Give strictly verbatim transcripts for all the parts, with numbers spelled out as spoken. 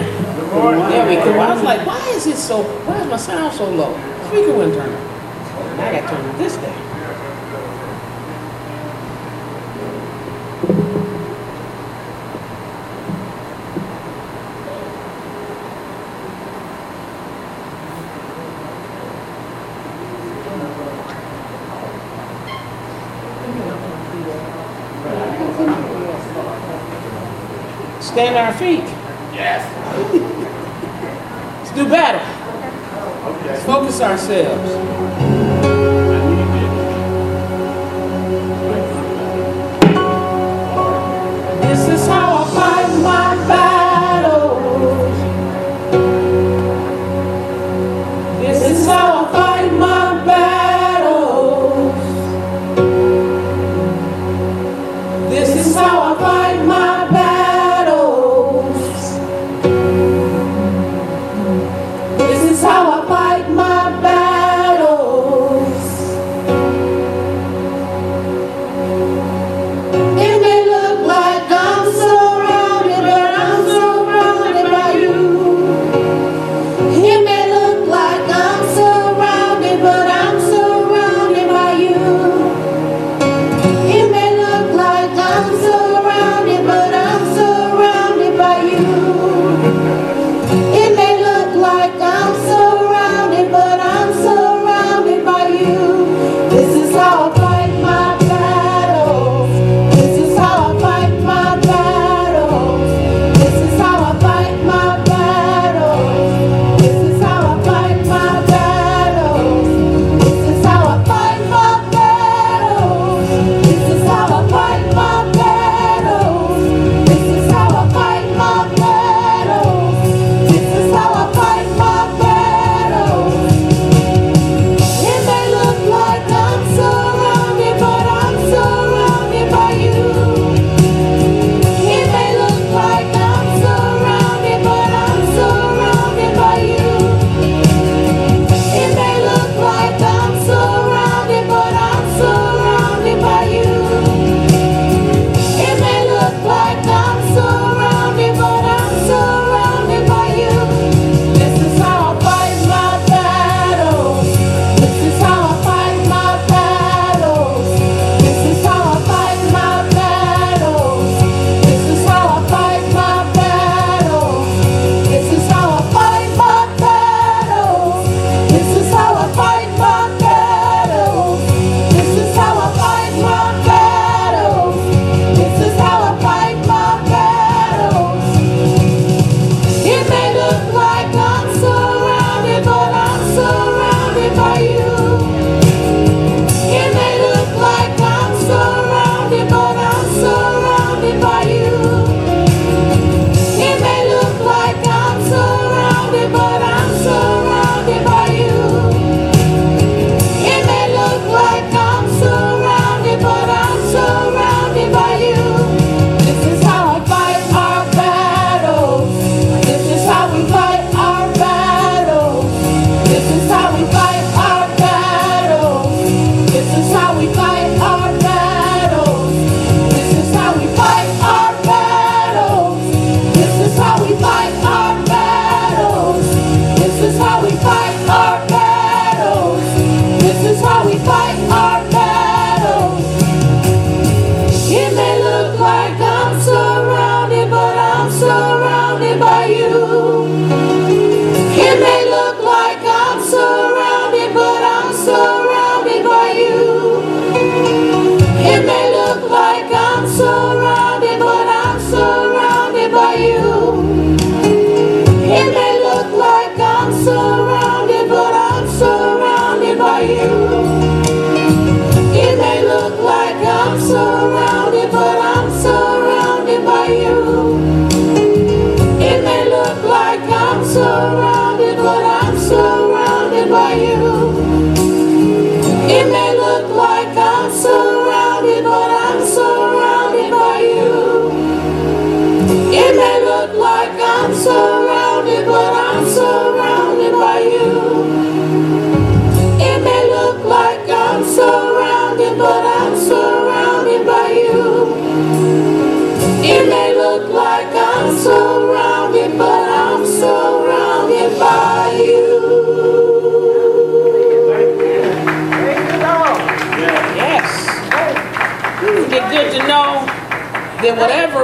Good morning. There we go. I was like, why is it so, why is my sound so low? Speaker wouldn't turn on. Now I got to turn this down. Stand on our feet. Yes. Let's do battle. Okay. Let's focus ourselves. This is how I fight my battles. This is how I fight my battles. This is how I fight my battles. This is how I fight my battles.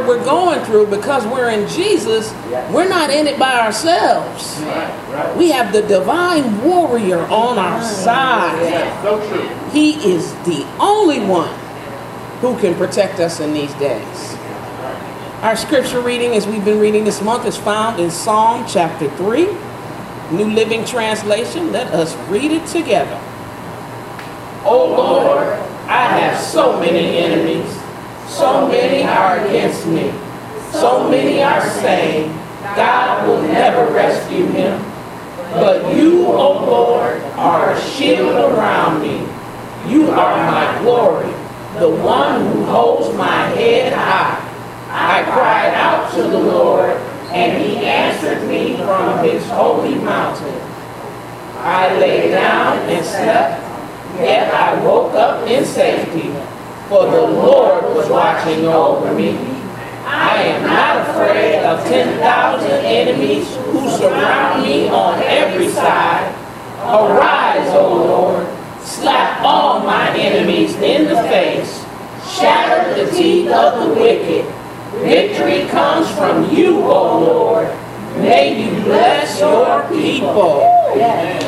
whatever we're going through, because we're in Jesus, we're not in it by ourselves. We have the divine warrior on our side. So true. He is the only one who can protect us in these days. Our scripture reading, as we've been reading this month, is found in Psalm chapter three, New Living Translation. Let us read it together. O Lord, I have so many enemies. So many are against me. So many are saying, God will never rescue him. But you, O Lord, are a shield around me. You are my glory, the one who holds my head high. I cried out to the Lord, and he answered me from his holy mountain. I lay down and slept, yet I woke up in safety, for the Lord was watching over me. I am not afraid of ten thousand enemies who surround me on every side. Arise, O Lord, slap all my enemies in the face. Shatter the teeth of the wicked. Victory comes from you, O Lord. May you bless your people. Yes.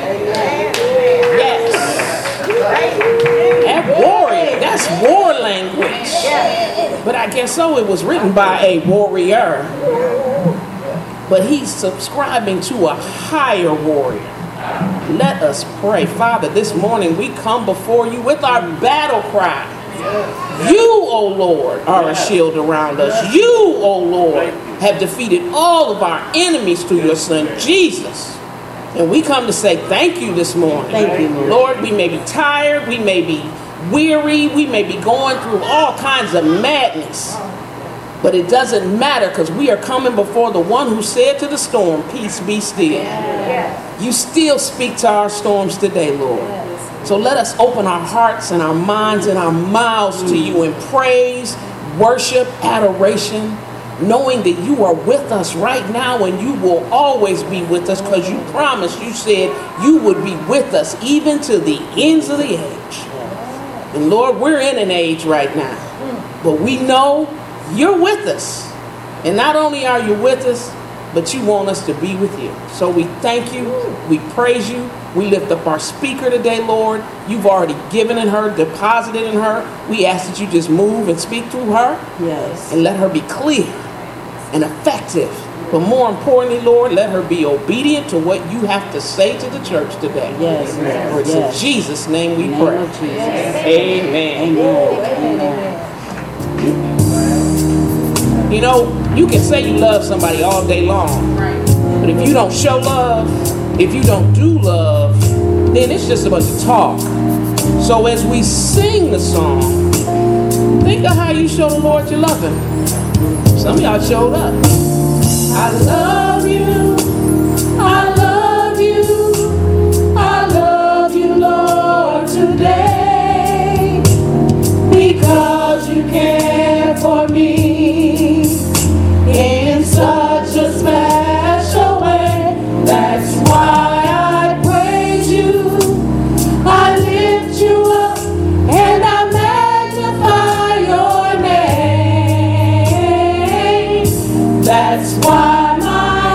That warrior, that's war language. But I guess so, it was written by a warrior. But he's subscribing to a higher warrior. Let us pray. Father, this morning we come before you with our battle cry. You, O Lord, are a shield around us. You, O Lord, have defeated all of our enemies through your Son, Jesus. And we come to say thank you this morning. Thank you, Lord. Lord, we may be tired, we may be weary, we may be going through all kinds of madness. But it doesn't matter, because we are coming before the one who said to the storm, peace be still. You still speak to our storms today, Lord. So let us open our hearts and our minds and our mouths to you in praise, worship, adoration, knowing that you are with us right now and you will always be with us, because you promised, you said you would be with us even to the ends of the age. And Lord, we're in an age right now, but we know you're with us. And not only are you with us, but you want us to be with you. So we thank you, we praise you, we lift up our speaker today, Lord. You've already given in her, deposited in her. We ask that you just move and speak through her. Yes. And let her be clear and effective. But more importantly, Lord, let her be obedient to what you have to say to the church today. Yes. For it's Yes. in Jesus' name we In the pray. name of Jesus. Amen. Amen. Amen. You know, you can say you love somebody all day long. But if you don't show love, if you don't do love, then it's just a bunch of talk. So as we sing the song, think of how you show the Lord you love him. Some of y'all showed up. I love you. I love you. I love you, Lord, today. Because you care for me in such a special way. That's why I praise you. I lift you up and I magnify your name. That's why my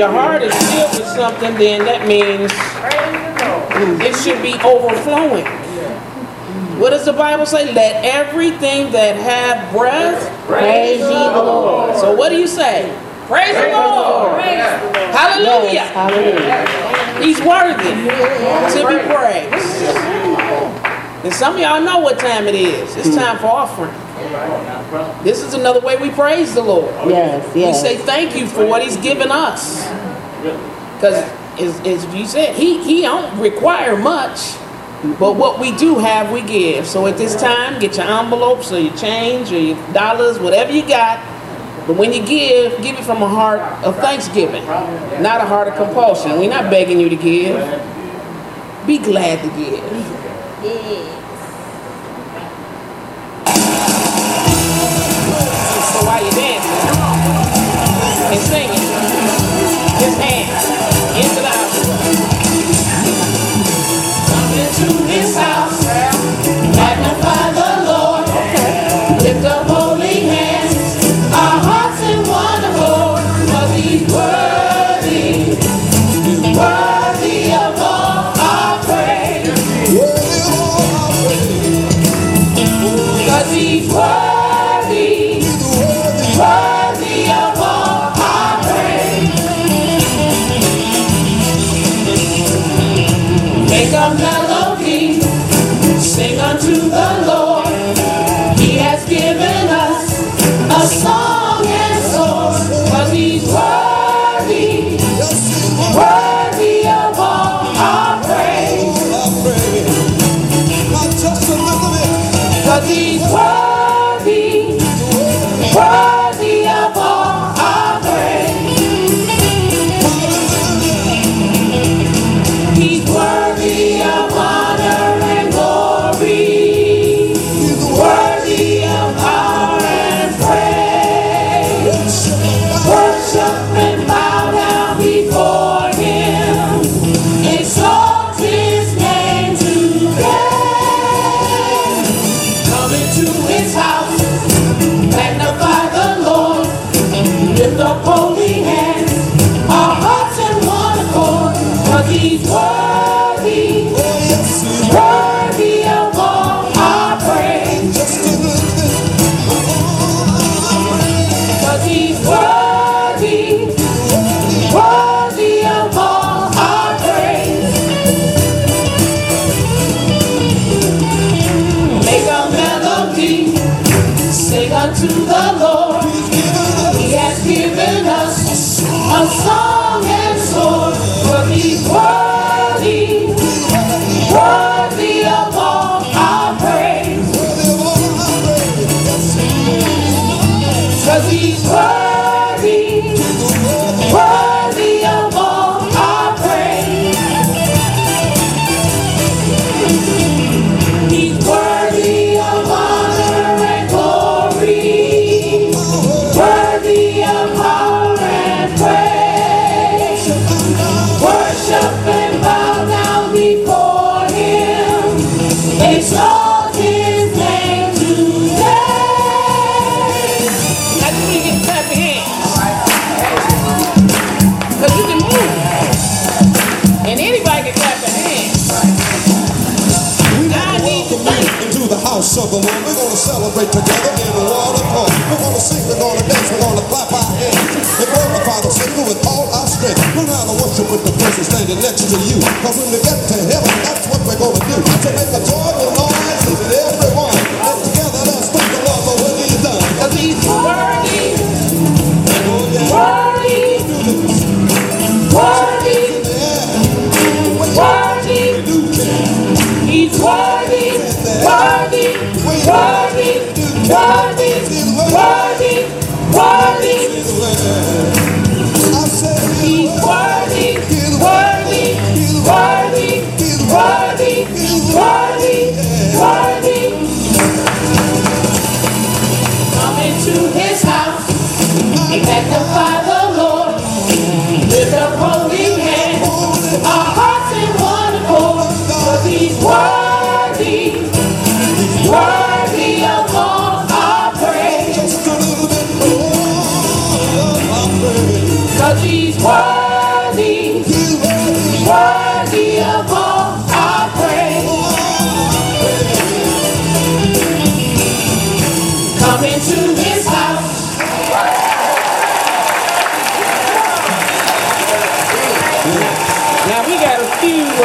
your heart is filled with something, then that means it should be overflowing. What does the Bible say? Let everything that have breath praise ye the Lord. So what do you say? Praise the Lord. Hallelujah. Yes, hallelujah. He's worthy to be praised. And some of y'all know what time it is. It's time for offering. This is another way we praise the Lord. Yes, yes. We say thank you for what he's given us. Because as, as you said, he, he don't require much. But what we do have, we give. So at this time, get your envelopes or your change or your dollars, whatever you got. But when you give, give it from a heart of thanksgiving, not a heart of compulsion. We're not begging you to give. Be glad to give. So while you're dancing and singing, just hands into the house. Come into this house, magnify the Lord, lift up holy hands, our hearts in one accord, 'cause he's worthy, worthy of all our praise. 'Cause he's worthy, worthy of all our praise. Make a melody, sing unto the Lord. He has given us a song and sword, 'cause he's worthy, worthy of all our praise. 'Cause he's worthy, worthy of all our praise. He's worthy of honor and glory, worthy of power and praise. Worship and bow down before him, exalt his name today. Come into his house, magnify the Lord, lift up holy hands, our hearts in one accord, 'cause he's worthy, worthy of all our praise. 'Cause he's worthy, worthy of all our praise. Make a melody, sing unto the Lord. He has given us a song and sword, 'cause he's worthy, worthy of all our praise. 'Cause he's worthy, worthy of all our praise. He's worthy of honor and glory, worthy of power and praise. Worship and bow down before him, exalt his name today. That's when you get to clap your hands. Because you can move. And anybody can clap their hands. We God want to needs to welcome thank you into the house of the Lord. We're going to celebrate together in one accord. We're going to sing, we're going to dance, we're going to clap our hands. And glorify the Savior with all our strength. Learn how to worship with the person standing next to you. Because when we get to heaven, that's what we're going to do. So make a joyful noise, listen everyone. And together let's thank the Lord for what he's done. 'Cause he's worthy, Oh, yeah. worthy, worthy, worthy. He's worthy, worthy, worthy, worthy, worthy, worthy. I said He's worthy, worthy, worthy, worthy, worthy, worthy. Come into his house, magnify the Lord, lift up holy hands, our hearts in one accord, 'cause he's worthy, worthy of all our praise. just a little bit more of my praise. 'Cause he's worthy. come into his house. Now we got a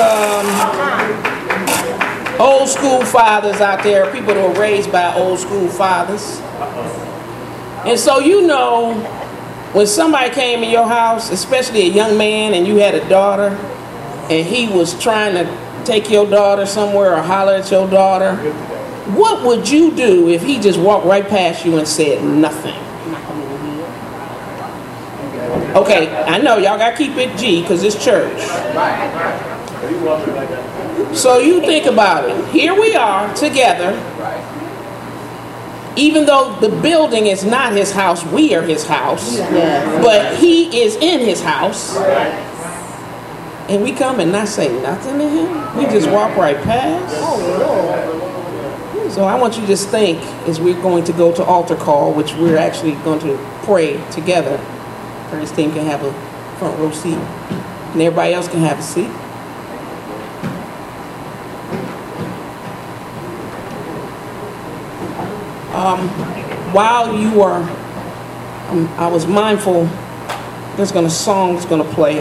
few um, old school fathers out there, people that were raised by old school fathers. And so you know, when somebody came in your house, especially a young man, and you had a daughter, and he was trying to take your daughter somewhere or holler at your daughter, what would you do if he just walked right past you and said nothing? Okay, I know y'all gotta keep it G because it's church. So you think about it. Here we are together. Even though the building is not his house, we are his house. But he is in his house. And we come and not say nothing to him. We just walk right past. So I want you to just think as we're going to go to altar call, which we're actually going to pray together. Praise team can have a front row seat, and everybody else can have a seat. Um, while you are, um, I was mindful. There's gonna song that's gonna play,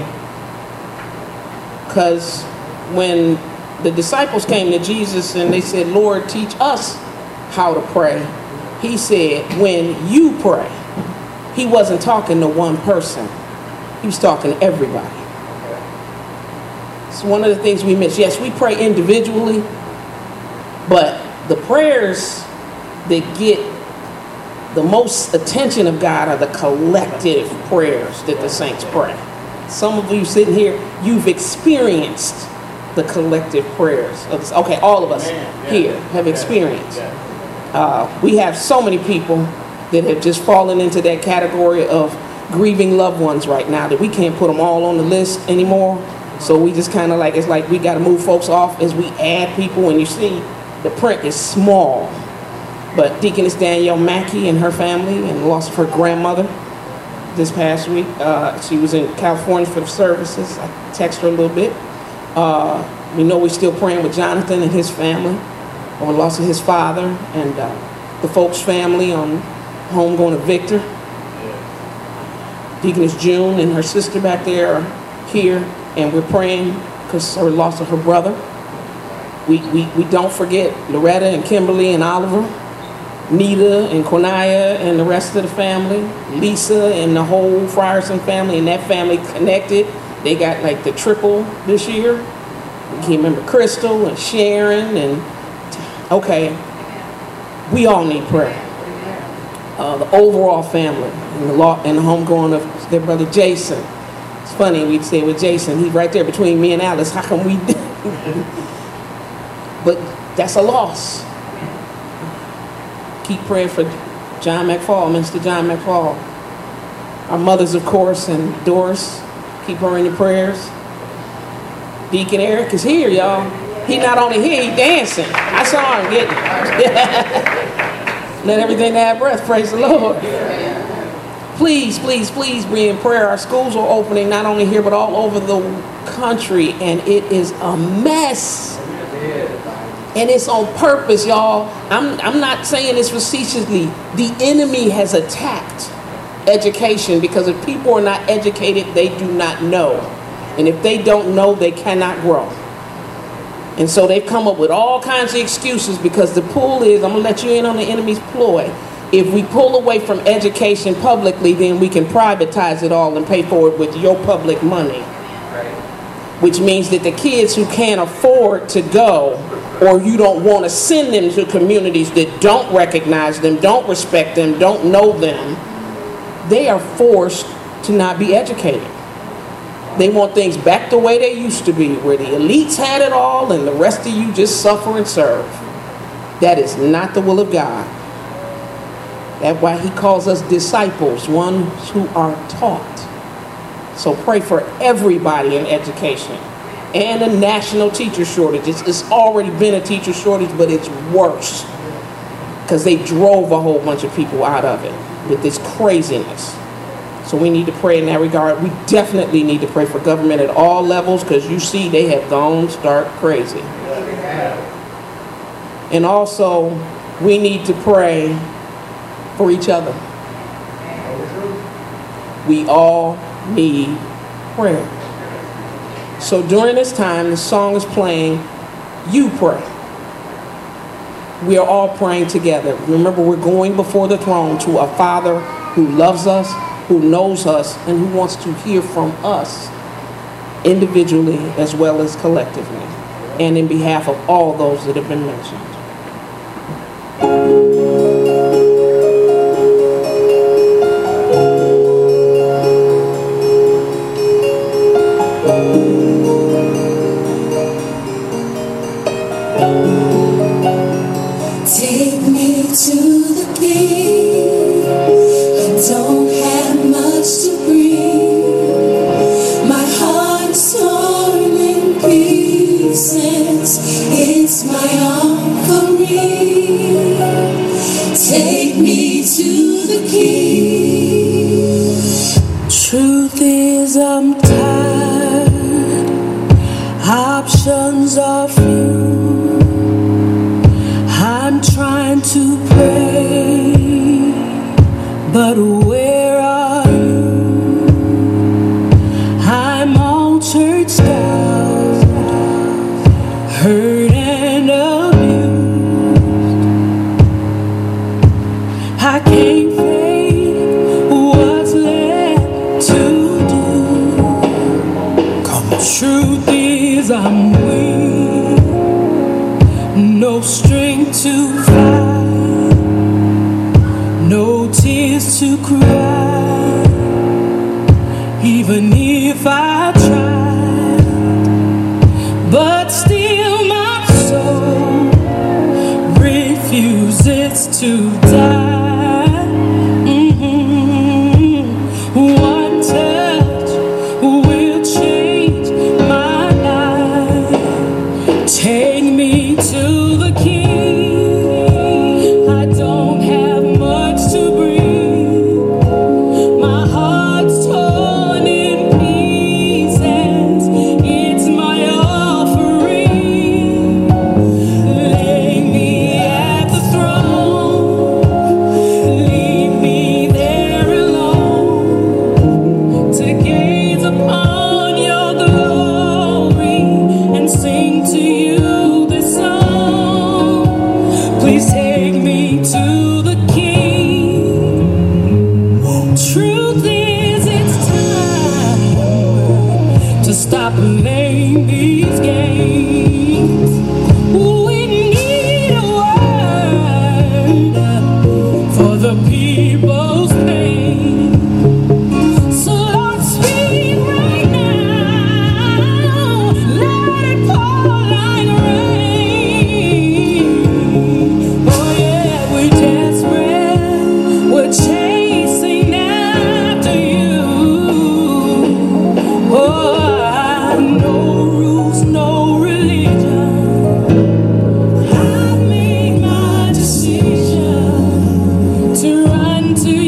because when the disciples came to Jesus and they said, "Lord, teach us how to pray," he said, "When you pray." He wasn't talking to one person. He was talking to everybody. It's one of the things we miss. Yes, we pray individually, but the prayers that get the most attention of God are the collective prayers that the saints pray. Some of you sitting here, you've experienced the collective prayers. Of, okay, all of us here have experienced. Uh, we have so many people that have just fallen into that category of grieving loved ones right now that we can't put them all on the list anymore. So we just kind of like, it's like we got to move folks off as we add people. And you see, the print is small. But Deaconess Danielle Mackey and her family, and the loss of her grandmother this past week. Uh, she was in California for the services. I texted her a little bit. Uh, we know we're still praying with Jonathan and his family on the loss of his father, and uh, the folks' family on home going to Victor. Deaconess June and her sister back there are here, and we're praying because her loss of her brother. We, we, we don't forget Loretta and Kimberly and Oliver, Nita and Quinaya and the rest of the family, Lisa and the whole Frierson family, and that family connected. They got like the triple this year. We can remember Crystal and Sharon, and okay, we all need prayer. Uh, the overall family and the law and the homegoing of their brother Jason. It's funny, we'd say with Jason, he's right there between me and Alice. How come we But that's a loss. Keep praying for John McFall, Minister John McFall. Our mothers, of course, and Doris. Keep her in your prayers. Deacon Eric is here, y'all. He not only here, he dancing. I saw him getting Let everything that have breath praise the Lord. Please, please, please be in prayer. Our schools are opening not only here but all over the country, and it is a mess. And it's on purpose, y'all. I'm, I'm not saying this facetiously. The enemy has attacked education because if people are not educated, they do not know. And if they don't know, they cannot grow. And so they've come up with all kinds of excuses because the pull is, I'm going to let you in on the enemy's ploy. If we pull away from education publicly, then we can privatize it all and pay for it with your public money. Which means that the kids who can't afford to go, or you don't want to send them to communities that don't recognize them, don't respect them, don't know them, they are forced to not be educated. They want things back the way they used to be, where the elites had it all and the rest of you just suffer and serve. That is not the will of God. That's why he calls us disciples, ones who are taught. So pray for everybody in education. And a national teacher shortage. It's, it's already been a teacher shortage, but it's worse. Because they drove a whole bunch of people out of it with this craziness. So we need to pray in that regard. We definitely need to pray for government at all levels, because you see they have gone stark crazy. And also, we need to pray for each other. We all need prayer. So during this time, the song is playing, you pray. We are all praying together. Remember, we're going before the throne to a Father who loves us, who knows us, and who wants to hear from us individually as well as collectively, and in behalf of all those that have been mentioned. Take me to the King. I don't have much to bring. My heart's torn in pieces. It's my offering. Take me to the King. Truth is, I'm tired. Options are few. I'm trying to pray, but where are you? I'm altered, scarred, hurt and abused. I can't fake what's left to do. Come on. Truth is, I'm weak, no strength to fight, no tears to cry. Even if I tried, but still my soul refuses to die. Mm-hmm. One touch will change my life. Take me to the King. I don't have much to bring. My heart's torn in pieces. It's my offering. Lay me at the throne. Leave me there alone to gaze upon your glory and sing to you. Please take me to the King. Truth is, it's time to stop playing these games. We need a word for the people's pain. So Lord, speak right now. Let it pour like rain. We're chasing after you. Oh, no rules, no religion. I've made my decision to run to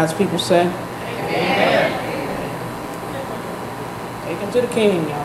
God's people say? Amen. Take him to the king, y'all.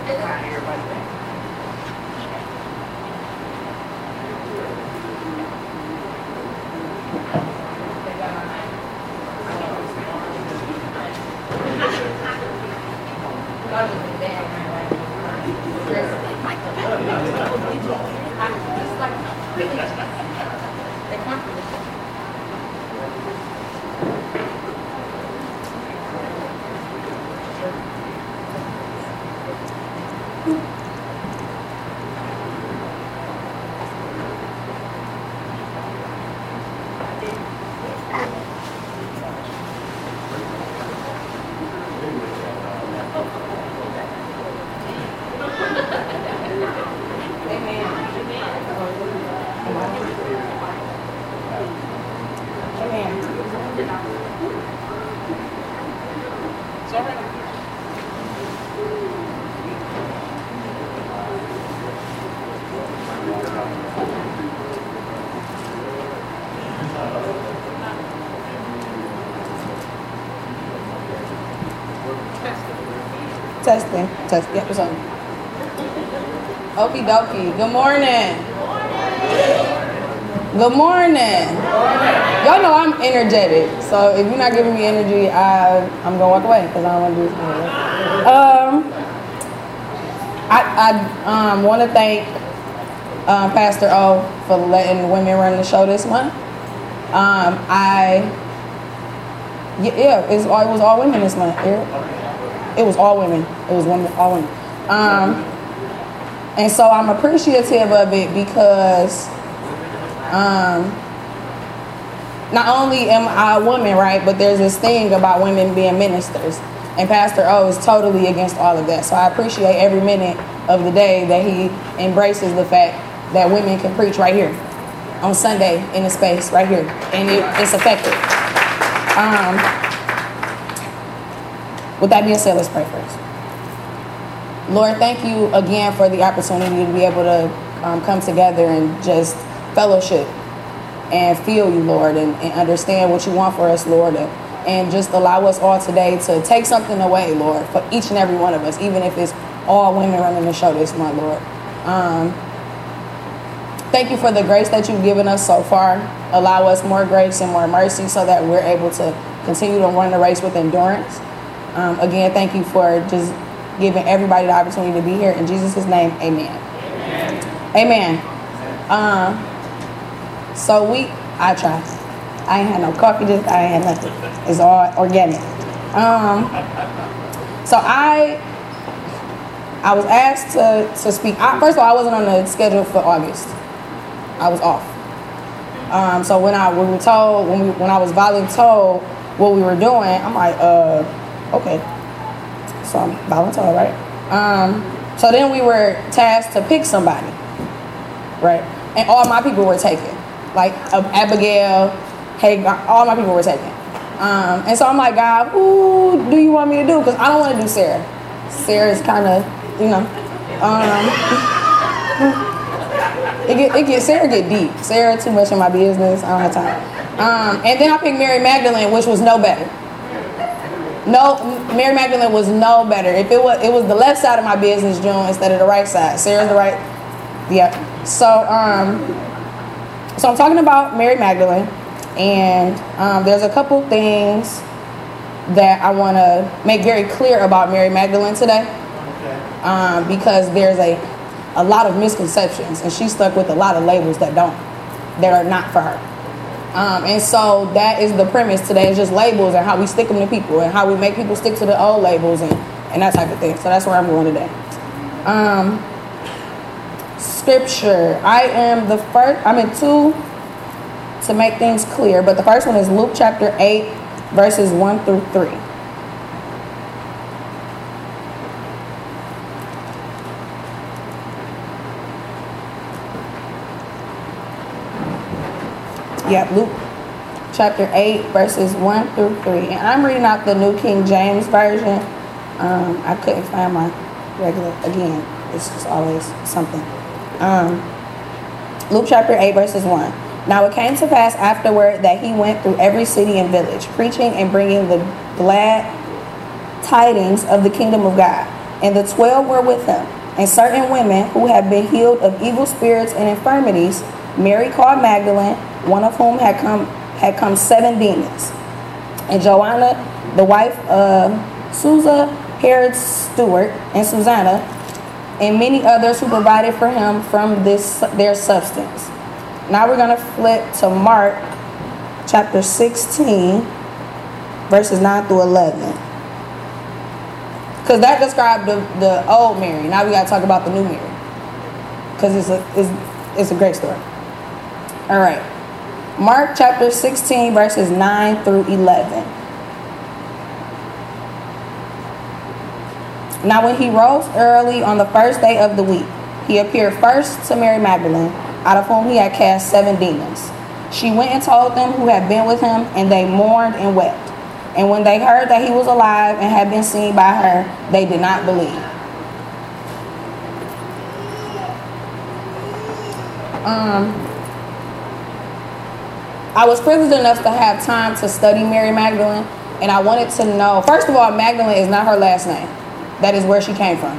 Testing. Test. Yep, what's up? Okie dokie. Good morning. Good morning. Y'all know I'm energetic, so if you're not giving me energy, I I'm gonna walk away because I don't want to do this anymore. Um, I I um want to thank um, Pastor O for letting women run the show this month. Um, I yeah, yeah it's all, it was all women this month. Yeah. It was all women. It was women, all women. Um, and so I'm appreciative of it because um, not only am I a woman, right, but there's this thing about women being ministers. And Pastor O is totally against all of that. So I appreciate every minute of the day that he embraces the fact that women can preach right here on Sunday in a space right here. And it, it's effective. Um, With that being said, let's pray first. Lord, thank you again for the opportunity to be able to um, come together and just fellowship and feel you, Lord, and, and understand what you want for us, Lord, and, and just allow us all today to take something away, Lord, for each and every one of us, even if it's all women running the show this month, Lord. Um, thank you for the grace that you've given us so far. Allow us more grace and more mercy so that we're able to continue to run the race with endurance. Um, again, thank you for just giving everybody the opportunity to be here. In Jesus' name, amen. Amen. Amen. Um, so we, I tried. I ain't had no coffee, just I ain't had nothing. It's all organic. Um, so I, I was asked to, to speak. I, first of all, I wasn't on the schedule for August. I was off. Um, so when I when we were told, when we when I was volunteered told what we were doing, I'm like, uh. Okay, so I'm volunteer, right? Um, so then we were tasked to pick somebody, right? And all my people were taken, like uh, Abigail, Hagar, all my people were taken. Um, and so I'm like, God, who do you want me to do? Because I don't want to do Sarah. Sarah's kind of, you know, um, it get it get Sarah get deep. Sarah too much in my business. I don't have time. Um, and then I picked Mary Magdalene, which was no better. No, Mary Magdalene was no better. If it was, it was the left side of my business, June, instead of the right side. Sarah's the right. Yeah. So, um, so I'm talking about Mary Magdalene, and um, there's a couple things that I want to make very clear about Mary Magdalene today, um, because there's a a lot of misconceptions, and she's stuck with a lot of labels that don't, that are not for her. Um, and so that is the premise today, is just labels and how we stick them to people and how we make people stick to the old labels and, and that type of thing. So that's where I'm going today. Um, scripture. I am the first, I'm in two to make things clear, but the first one is Luke chapter eight, verses one through three. Yeah, Luke chapter eight, verses one through three. And I'm reading out the New King James Version. Um, I couldn't find my regular, again, it's just always something. Um, Luke chapter eight, verses one. Now it came to pass afterward that he went through every city and village, preaching and bringing the glad tidings of the kingdom of God, and the twelve were with him, and certain women who had been healed of evil spirits and infirmities, Mary called Magdalene, one of whom had come had come seven demons, and Joanna, the wife of Susa, Herod's steward, and Susanna, and many others who provided for him from this their substance. Now we're going to flip to Mark chapter sixteen, verses nine through eleven. Because that described the, the old Mary. Now we got to talk about the new Mary. Because it's a, it's, it's a great story. All right. Mark chapter sixteen, verses nine through eleven. Now when he rose early on the first day of the week, he appeared first to Mary Magdalene, out of whom he had cast seven demons. She went and told them who had been with him, and they mourned and wept. And when they heard that he was alive and had been seen by her, they did not believe. Um, I was privileged enough to have time to study Mary Magdalene, and I wanted to know, first of all, Magdalene is not her last name. That is where she came from.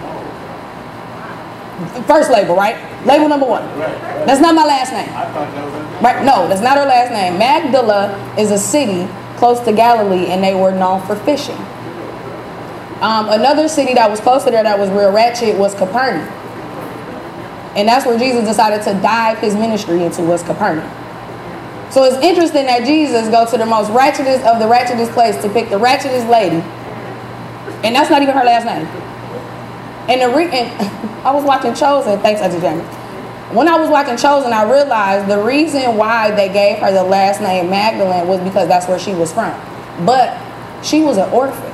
First label, right? Label number one. That's not my last name. Right? No, that's not her last name. Magdala is a city close to Galilee, and they were known for fishing. Um, another city that was close to there that was real ratchet was Capernaum. And that's where Jesus decided to dive his ministry into, was Capernaum. So it's interesting that Jesus goes to the most ratchetest of the ratchetest place to pick the ratchetest lady. And that's not even her last name. And, the re- and I was watching Chosen. Thanks, Auntie Jamie. When I was watching Chosen, I realized the reason why they gave her the last name Magdalene was because that's where she was from. But she was an orphan.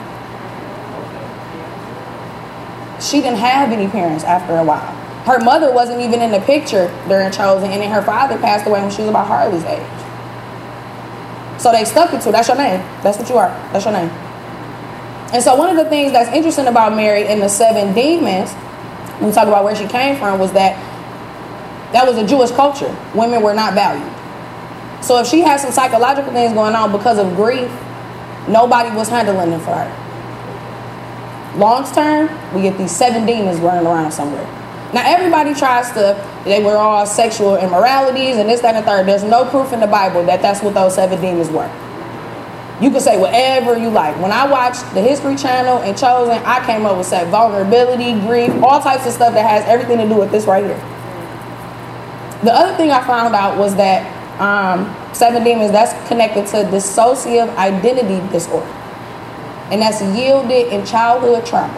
She didn't have any parents after a while. Her mother wasn't even in the picture during Chosen, and then her father passed away when she was about Harley's age. So they stuck it to, that's your name. That's what you are. That's your name. And so one of the things that's interesting about Mary and the seven demons, when we talk about where she came from, was that that was a Jewish culture. Women were not valued. So if she had some psychological things going on because of grief, nobody was handling it for her. Long term, we get these seven demons running around somewhere. Now everybody tries to, they were all sexual immoralities and this, that, and the third. There's no proof in the Bible that that's what those seven demons were. You can say whatever you like. When I watched the History Channel and Chosen, I came up with that vulnerability, grief, all types of stuff that has everything to do with this right here. The other thing I found out was that um, seven demons, that's connected to dissociative identity disorder. And that's yielded in childhood trauma.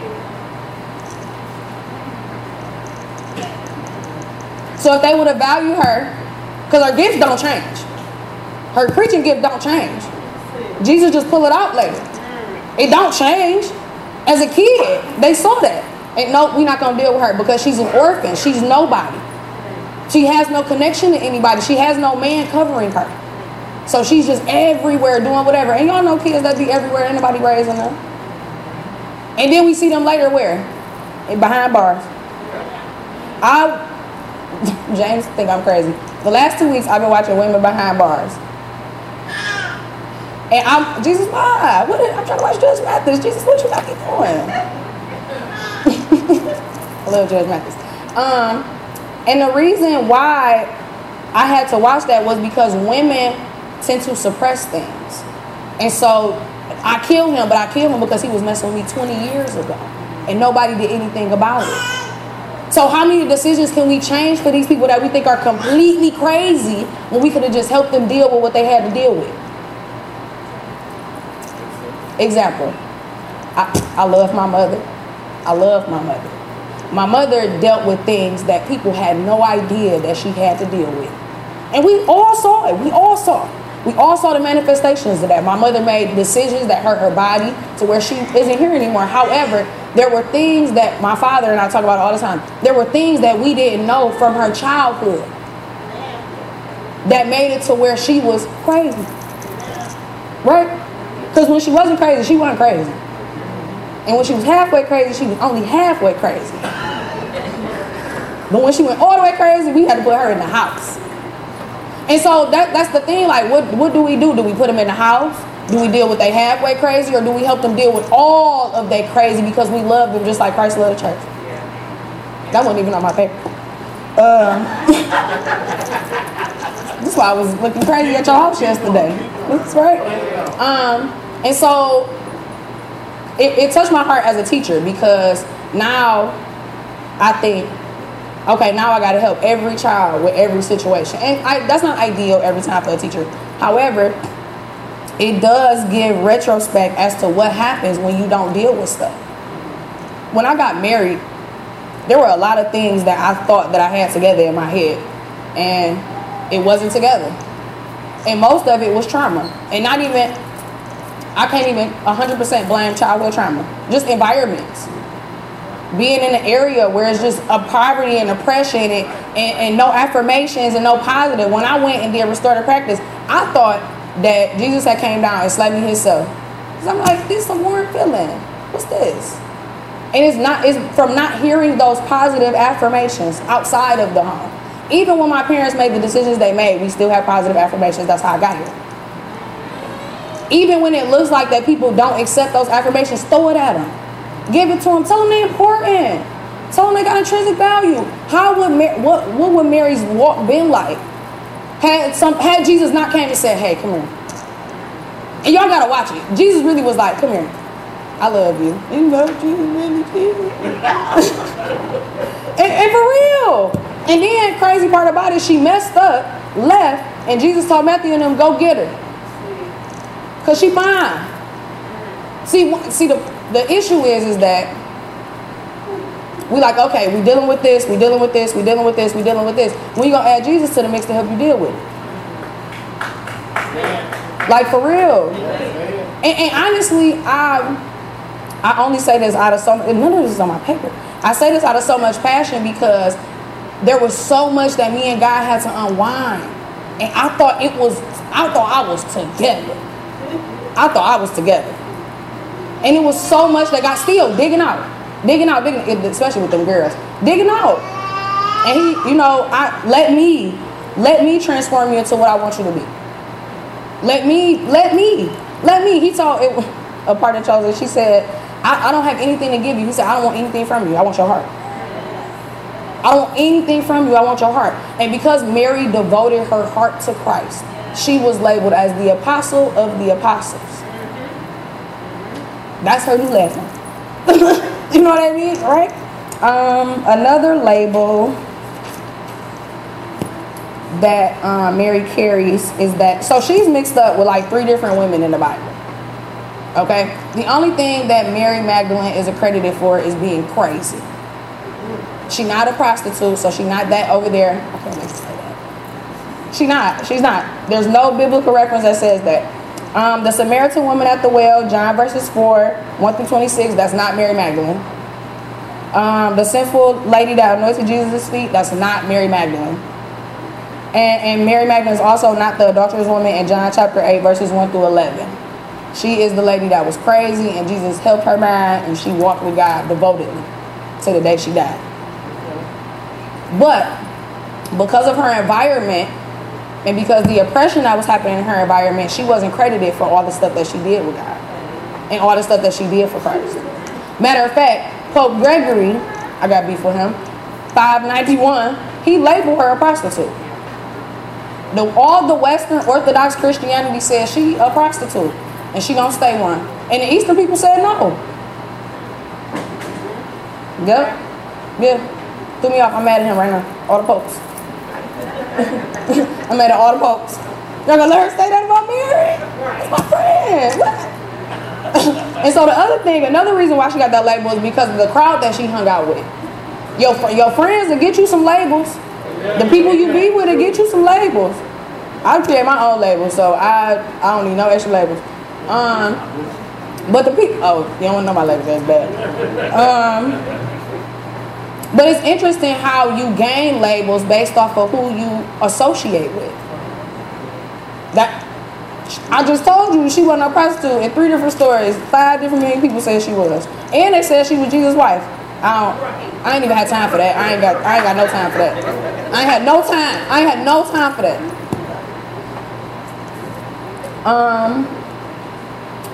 So if they would have valued her, because her gifts don't change. Her preaching gift don't change. Jesus just pull it out later. It don't change. As a kid, they saw that. And no, we're not going to deal with her because she's an orphan. She's nobody. She has no connection to anybody. She has no man covering her. So she's just everywhere doing whatever. And y'all know kids that be everywhere. Ain't nobody raising them. And then we see them later where? Behind bars. I, James think I'm crazy. The last two weeks I've been watching Women Behind Bars. And I'm, Jesus, why? What is, I'm trying to watch Judge Mathis. Jesus, what you got me doing? I love Judge Mathis. Um, and the reason why I had to watch that was because women tend to suppress things. And so I killed him, but I killed him because he was messing with me twenty years ago. And nobody did anything about it. So how many decisions can we change for these people that we think are completely crazy when we could have just helped them deal with what they had to deal with? Example, I, I love my mother. I love my mother. My mother dealt with things that people had no idea that she had to deal with. And we all saw it. We all saw it. We all saw the manifestations of that. My mother made decisions that hurt her body to where she isn't here anymore. However, there were things that my father and I talk about all the time. There were things that we didn't know from her childhood that made it to where she was crazy. Right? Because when she wasn't crazy, she wasn't crazy. And when she was halfway crazy, she was only halfway crazy. But when she went all the way crazy, we had to put her in the house. And so that, that's the thing, like, what, what do we do? Do we put them in the house? Do we deal with they halfway crazy, or do we help them deal with all of they crazy because we love them just like Christ loved the church? That wasn't even on my paper. Um, that's why I was looking crazy at your house yesterday. That's right. Um, and so it, it touched my heart as a teacher, because now I think, okay, now I got to help every child with every situation. And I, that's not ideal every time for a teacher. However, it does give retrospect as to what happens when you don't deal with stuff. When I got married, there were a lot of things that I thought that I had together in my head, and it wasn't together. And most of it was trauma. And not even, I can't even one hundred percent blame childhood trauma. Just environments. Being in an area where it's just a poverty and oppression and, and, and no affirmations and no positive. When I went and did restorative practice, I thought that Jesus had came down and slapped me himself. Because I'm like, this is a warm feeling. What's this? And it's not, it's from not hearing those positive affirmations outside of the home. Even when my parents made the decisions they made, we still have positive affirmations. That's how I got here. Even when it looks like that people don't accept those affirmations, throw it at them. Give it to them. Tell them they're important. Tell them they got intrinsic value. How would Mar- what what would Mary's walk been like? Had some had Jesus not came and said, "Hey, come here," and y'all gotta watch it. Jesus really was like, "Come here, I love you." You love Jesus, really, Jesus. and, and for real. And then crazy part about it, she messed up, left, and Jesus told Matthew and them, "Go get her, cause she fine." See, see the the issue is is that we like, okay, we dealing with this, we dealing with this, we dealing with this, we dealing with this. When you gonna add Jesus to the mix to help you deal with it? Like, for real. And, and honestly, I I only say this out of so none of this is on my paper. I say this out of so much passion because there was so much that me and God had to unwind. And I thought it was, I thought I was together. I thought I was together. And it was so much that got still digging out. Digging out, digging, especially with them girls. Digging out. And he, you know, I let me, let me transform you into what I want you to be. Let me, let me, let me. He told it, a part of Chosen, she said, I, I don't have anything to give you. He said, I don't want anything from you. I want your heart. I don't want anything from you. I want your heart. And because Mary devoted her heart to Christ, she was labeled as the apostle of the apostles. That's her new last name. You know what I mean, right? Um, another label that um, Mary carries is that, so she's mixed up with like three different women in the Bible. Okay? The only thing that Mary Magdalene is accredited for is being crazy. She's not a prostitute, so she's not that over there. I can't make say that. She's not. She's not. There's no biblical reference that says that. Um, the Samaritan woman at the well, John verses four, one through twenty-six, that's not Mary Magdalene. Um, the sinful lady that anointed Jesus' feet, that's not Mary Magdalene. And, and Mary Magdalene is also not the adulterous woman in John chapter eight, verses one through eleven. She is the lady that was crazy, and Jesus helped her mind, and she walked with God devotedly to the day she died. But because of her environment, and because the oppression that was happening in her environment, she wasn't credited for all the stuff that she did with God and all the stuff that she did for Christ. Matter of fact, Pope Gregory, I got beef with him, five ninety-one, he labeled her a prostitute. The, all the Western Orthodox Christianity says she a prostitute and she don't stay one. And the Eastern people said no. Yep. Yeah. Threw me off. I'm mad at him right now. All the popes. I'm mad at all the popes. Y'all gonna let her say that about Mary? It's my friend. What? And so the other thing, another reason why she got that label is because of the crowd that she hung out with. Your, your friends will get you some labels. The people you be with will get you some labels. I create my own labels, so I I don't need no extra labels. Um, but the people, oh, you don't want to know my labels, that's bad. Um, but it's interesting how you gain labels based off of who you associate with. That I just told you she wasn't a prostitute in three different stories. Five different million people said she was, and they said she was Jesus' wife. I don't. I ain't even had time for that. I ain't got. I ain't got no time for that. I ain't had no time. I ain't had no time for that. Um.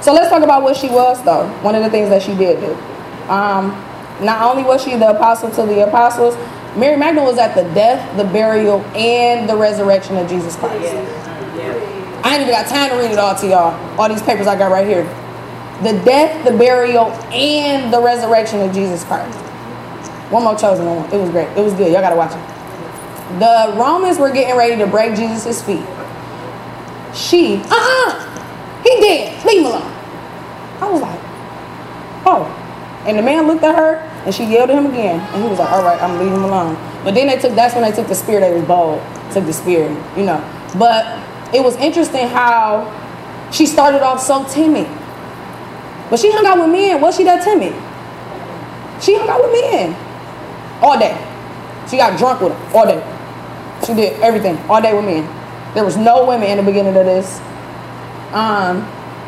So let's talk about what she was, though. One of the things that she did do. Um, not only was she the apostle to the apostles, Mary Magdalene was at the death, the burial, and the resurrection of Jesus Christ. I ain't even got time to read it all to y'all. All these papers I got right here. The death, the burial, and the resurrection of Jesus Christ. One more chosen one. It was great. It was good. Y'all gotta watch it. The Romans were getting ready to break Jesus' feet. She, uh-uh, he dead. Leave him alone. I was like, oh. And the man looked at her, and she yelled at him again. And he was like, all right, I'm leaving him alone. But then they took, that's when they took the spear. They was bold. Took the spear, you know. But it was interesting how she started off so timid. But she hung out with men. Was she that timid? She hung out with men all day. She got drunk with them all day. She did everything all day with men. There was no women in the beginning of this. Um,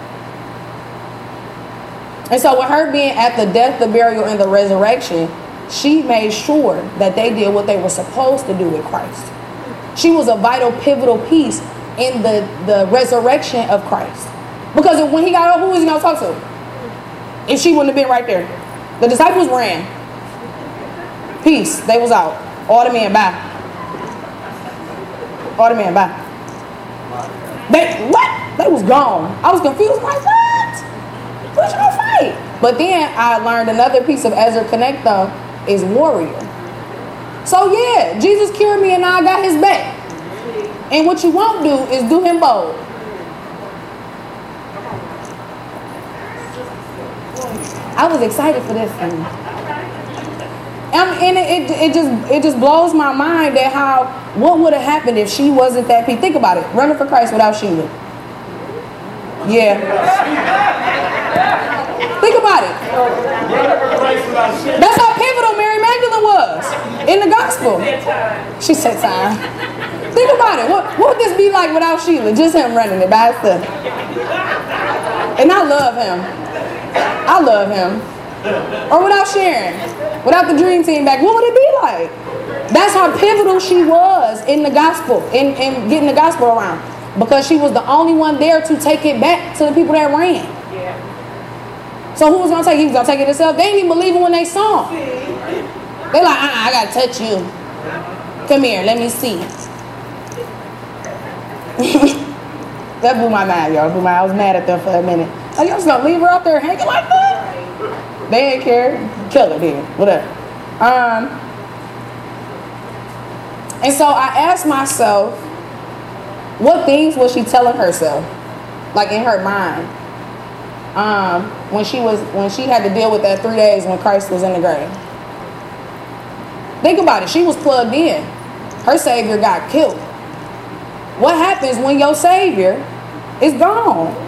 and so with her being at the death, the burial, and the resurrection, she made sure that they did what they were supposed to do with Christ. She was a vital, pivotal piece in the, the resurrection of Christ. Because if, when he got up, who was he going to talk to? If she wouldn't have been right there. The disciples ran. Peace. They was out. All the men, bye. All the men, bye. They, what? They was gone. I was confused. Like, what? What you gonna fight? But then I learned another piece of Ezra Connect, though, is warrior. So yeah, Jesus cured me and now I got his back. And what you won't do is do him bold. I was excited for this thing. Um, and it, it, it just it just blows my mind that how, what would have happened if she wasn't that piece. Think about it. Running for Christ without Sheila. Yeah. Think about it. That's how pivotal Mary Magdalene was in the gospel. She said time. Think about it. What, what would this be like without Sheila? Just him running it by himself. And I love him. I love him. Or without Sharon, without the dream team back, what would it be like? That's how pivotal she was in the gospel, in, in getting the gospel around. Because she was the only one there to take it back to the people that ran. Yeah. So who was going to take it? He was going to take it himself. They didn't even believe it when they saw him. They're like, uh-uh, I got to touch you. Come here, let me see. That blew my mind, y'all. Blew my, I was mad at them for a minute. Like, y'all just going to leave her out there hanging like that? They ain't care. Kill her then. Whatever. Um, and so I asked myself, what things was she telling herself? Like in her mind. Um, when she was when she had to deal with that three days when Christ was in the grave. Think about it. She was plugged in. Her Savior got killed. What happens when your Savior is gone?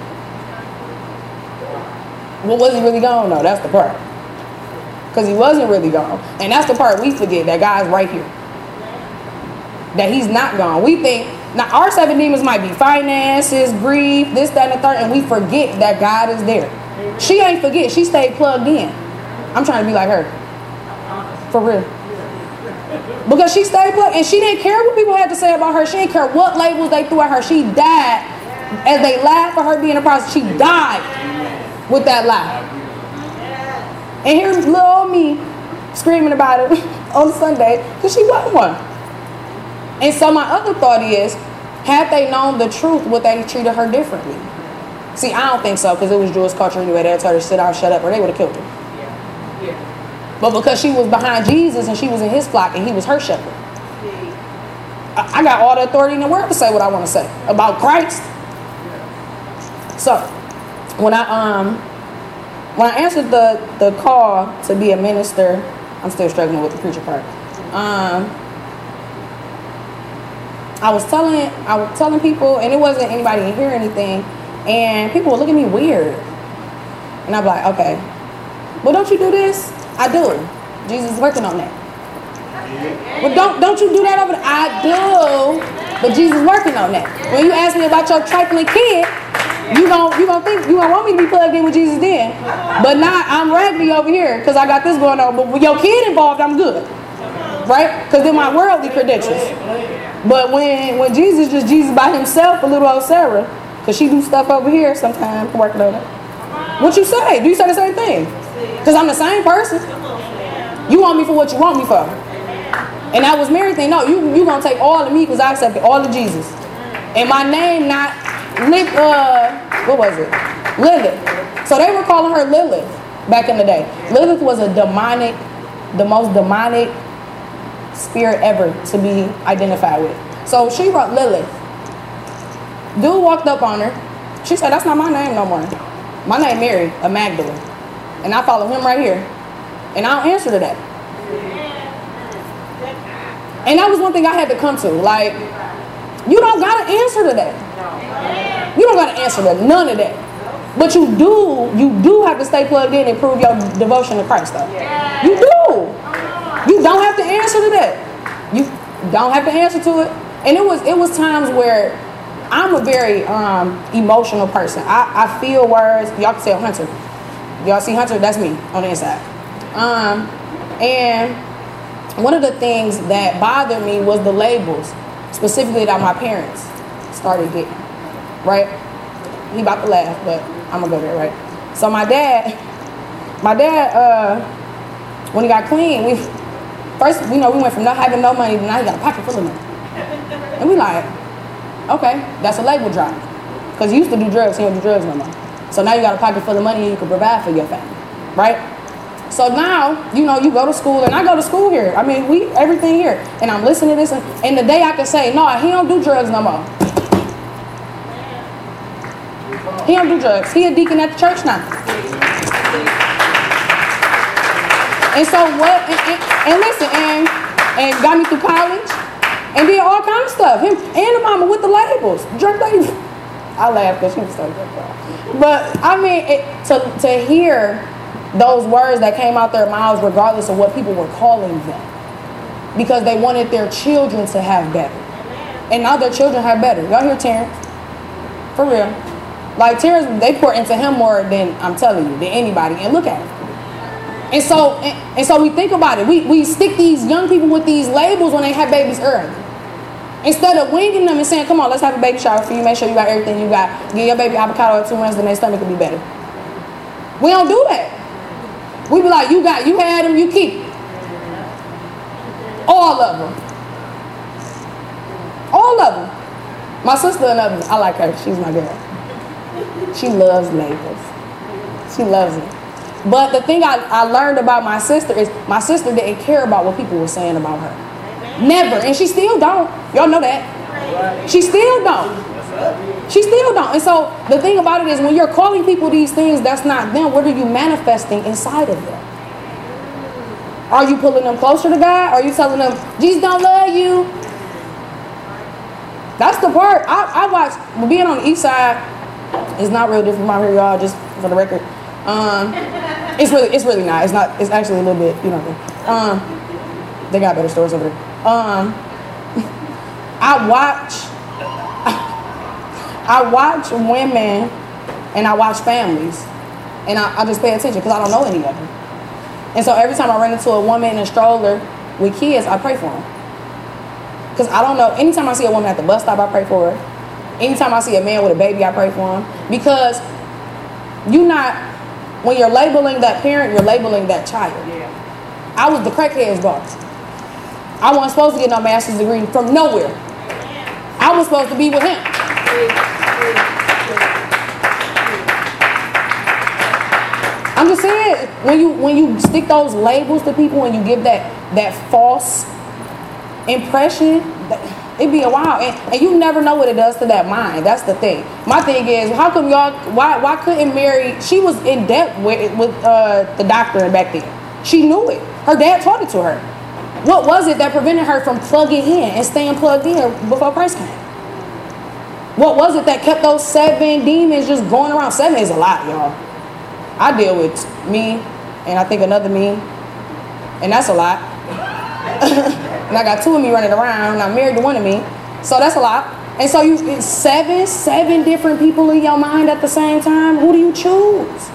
Well, was he really gone? No, that's the part. Because he wasn't really gone. And that's the part we forget, that God's right here. That he's not gone. We think, now our seven demons might be finances, grief, this, that, and the third, and we forget that God is there. She ain't forget. She stayed plugged in. I'm trying to be like her. For real. Because she stayed plugged, and she didn't care what people had to say about her. She didn't care what labels they threw at her. She died. As they laughed for her being a prostitute, she died with that lie. And here's little old me screaming about it on Sunday because she wasn't one. And so my other thought is, had they known the truth, would they have treated her differently? See, I don't think so, because it was Jewish culture anyway. They told her to sit down, shut up, or they would have killed her. Yeah. Yeah. But because she was behind Jesus and she was in his flock and he was her shepherd, I, I got all the authority in the world to say what I want to say about Christ. So, when I um when I answered the, the call to be a minister, I'm still struggling with the preacher part. Um, I was telling I was telling people, and it wasn't anybody in here or anything, and people would look at me weird. And I'd be like, okay, well, don't you do this? I do. Jesus is working on that. But don't don't you do that over there? I do. But Jesus is working on that. When you ask me about your trifling kid, you gon' you gon' think you gon' want me to be plugged in with Jesus then. But now I'm raggedy over here because I got this going on. But with your kid involved, I'm good. Right? Because they're my worldly credentials. But when when Jesus just Jesus by himself, a little old Sarah, Because she do stuff over here sometimes, working on it. What you say? Do you say the same thing? Because I'm the same person. You want me for what you want me for. And that was Mary thing. No, you you gonna take all of me because I accepted all of Jesus. And my name not Lip, uh, what was it? Lilith. So they were calling her Lilith back in the day. Lilith was a demonic, the most demonic spirit ever to be identified with. So she wrote Lilith. Dude walked up on her. She said, that's not my name no more. My name Mary, a Magdalene. And I follow him right here. And I don't answer to that. And that was one thing I had to come to. Like, you don't got to answer to that. You don't got to answer to none of that. But you do, you do have to stay plugged in and prove your devotion to Christ, though. You do. You don't have to answer to that. You don't have to answer to it. And it was it was times where I'm a very um, emotional person. I, I feel words. Y'all can say Hunter. Y'all see Hunter? That's me on the inside. Um, and one of the things that bothered me was the labels, specifically that my parents started getting. Right? He about to laugh, but I'm gonna go there, right? So my dad, my dad, uh, when he got clean, we first, you know, we went from not having no money to now he got a pocket full of money. And we like, okay, that's a label drop. Because he used to do drugs, he don't do drugs no more. So now you got a pocket full of money and you can provide for your family, right? So now, you know, you go to school, and I go to school here. I mean, we, everything here. And I'm listening to this, and, and the day I can say, no, he don't do drugs no more. He don't do drugs. He a deacon at the church now. And so what, and, and, and listen, and, and got me through college, and did all kind of stuff. Him and the mama with the labels. Drug labels. I laugh because she was so good. But, I mean, it, to, to hear those words that came out their mouths regardless of what people were calling them. Because they wanted their children to have better. And now their children have better. Y'all hear Terrence? For real. Like Terrence, they pour into him more than, I'm telling you, than anybody. And look at him. And so and, and so we think about it. We, we stick these young people with these labels when they have babies early. Instead of winging them and saying, come on, let's have a baby shower for you. Make sure you got everything you got. Give your baby avocado at two months, then their stomach will be better. We don't do that. We be like, you got, you had them, you keep. All of them. All of them. My sister, another, I like her. She's my girl. She loves labels. She loves it. But the thing I, I learned about my sister is my sister didn't care about what people were saying about her. Never. And she still don't. Y'all know that. She still don't. She still don't. And so the thing about it is when you're calling people these things that's not them, what are you manifesting inside of them? Are you pulling them closer to God? Are you telling them, Jesus don't love you? That's the part. I, I watch, being on the east side is not real different from out here, y'all, just for the record. Um, it's really, it's really not. It's not, it's actually a little bit, you know. Um, they got better stores over there. Um, I watch, I watch women and I watch families and I, I just pay attention because I don't know any of them. And so every time I run into a woman in a stroller with kids, I pray for them. Because I don't know, anytime I see a woman at the bus stop, I pray for her. Anytime I see a man with a baby, I pray for him. Because you not, when you're labeling that parent, you're labeling that child. I was the crackhead's daughter. I wasn't supposed to get no master's degree from nowhere. I was supposed to be with him. I'm just saying, when you when you stick those labels to people and you give that that false impression, it be a while, and, and you never know what it does to that mind. That's the thing. My thing is, how come y'all? Why why couldn't Mary? She was in debt with with uh, the doctor back then. She knew it. Her dad taught it to her. What was it that prevented her from plugging in and staying plugged in before Christ came? What was it that kept those seven demons just going around? Seven is a lot, y'all. I deal with me, and I think another me, and that's a lot. And I got two of me running around, and I'm married to one of me, so that's a lot. And so you, it's seven, seven different people in your mind at the same time. Who do you choose?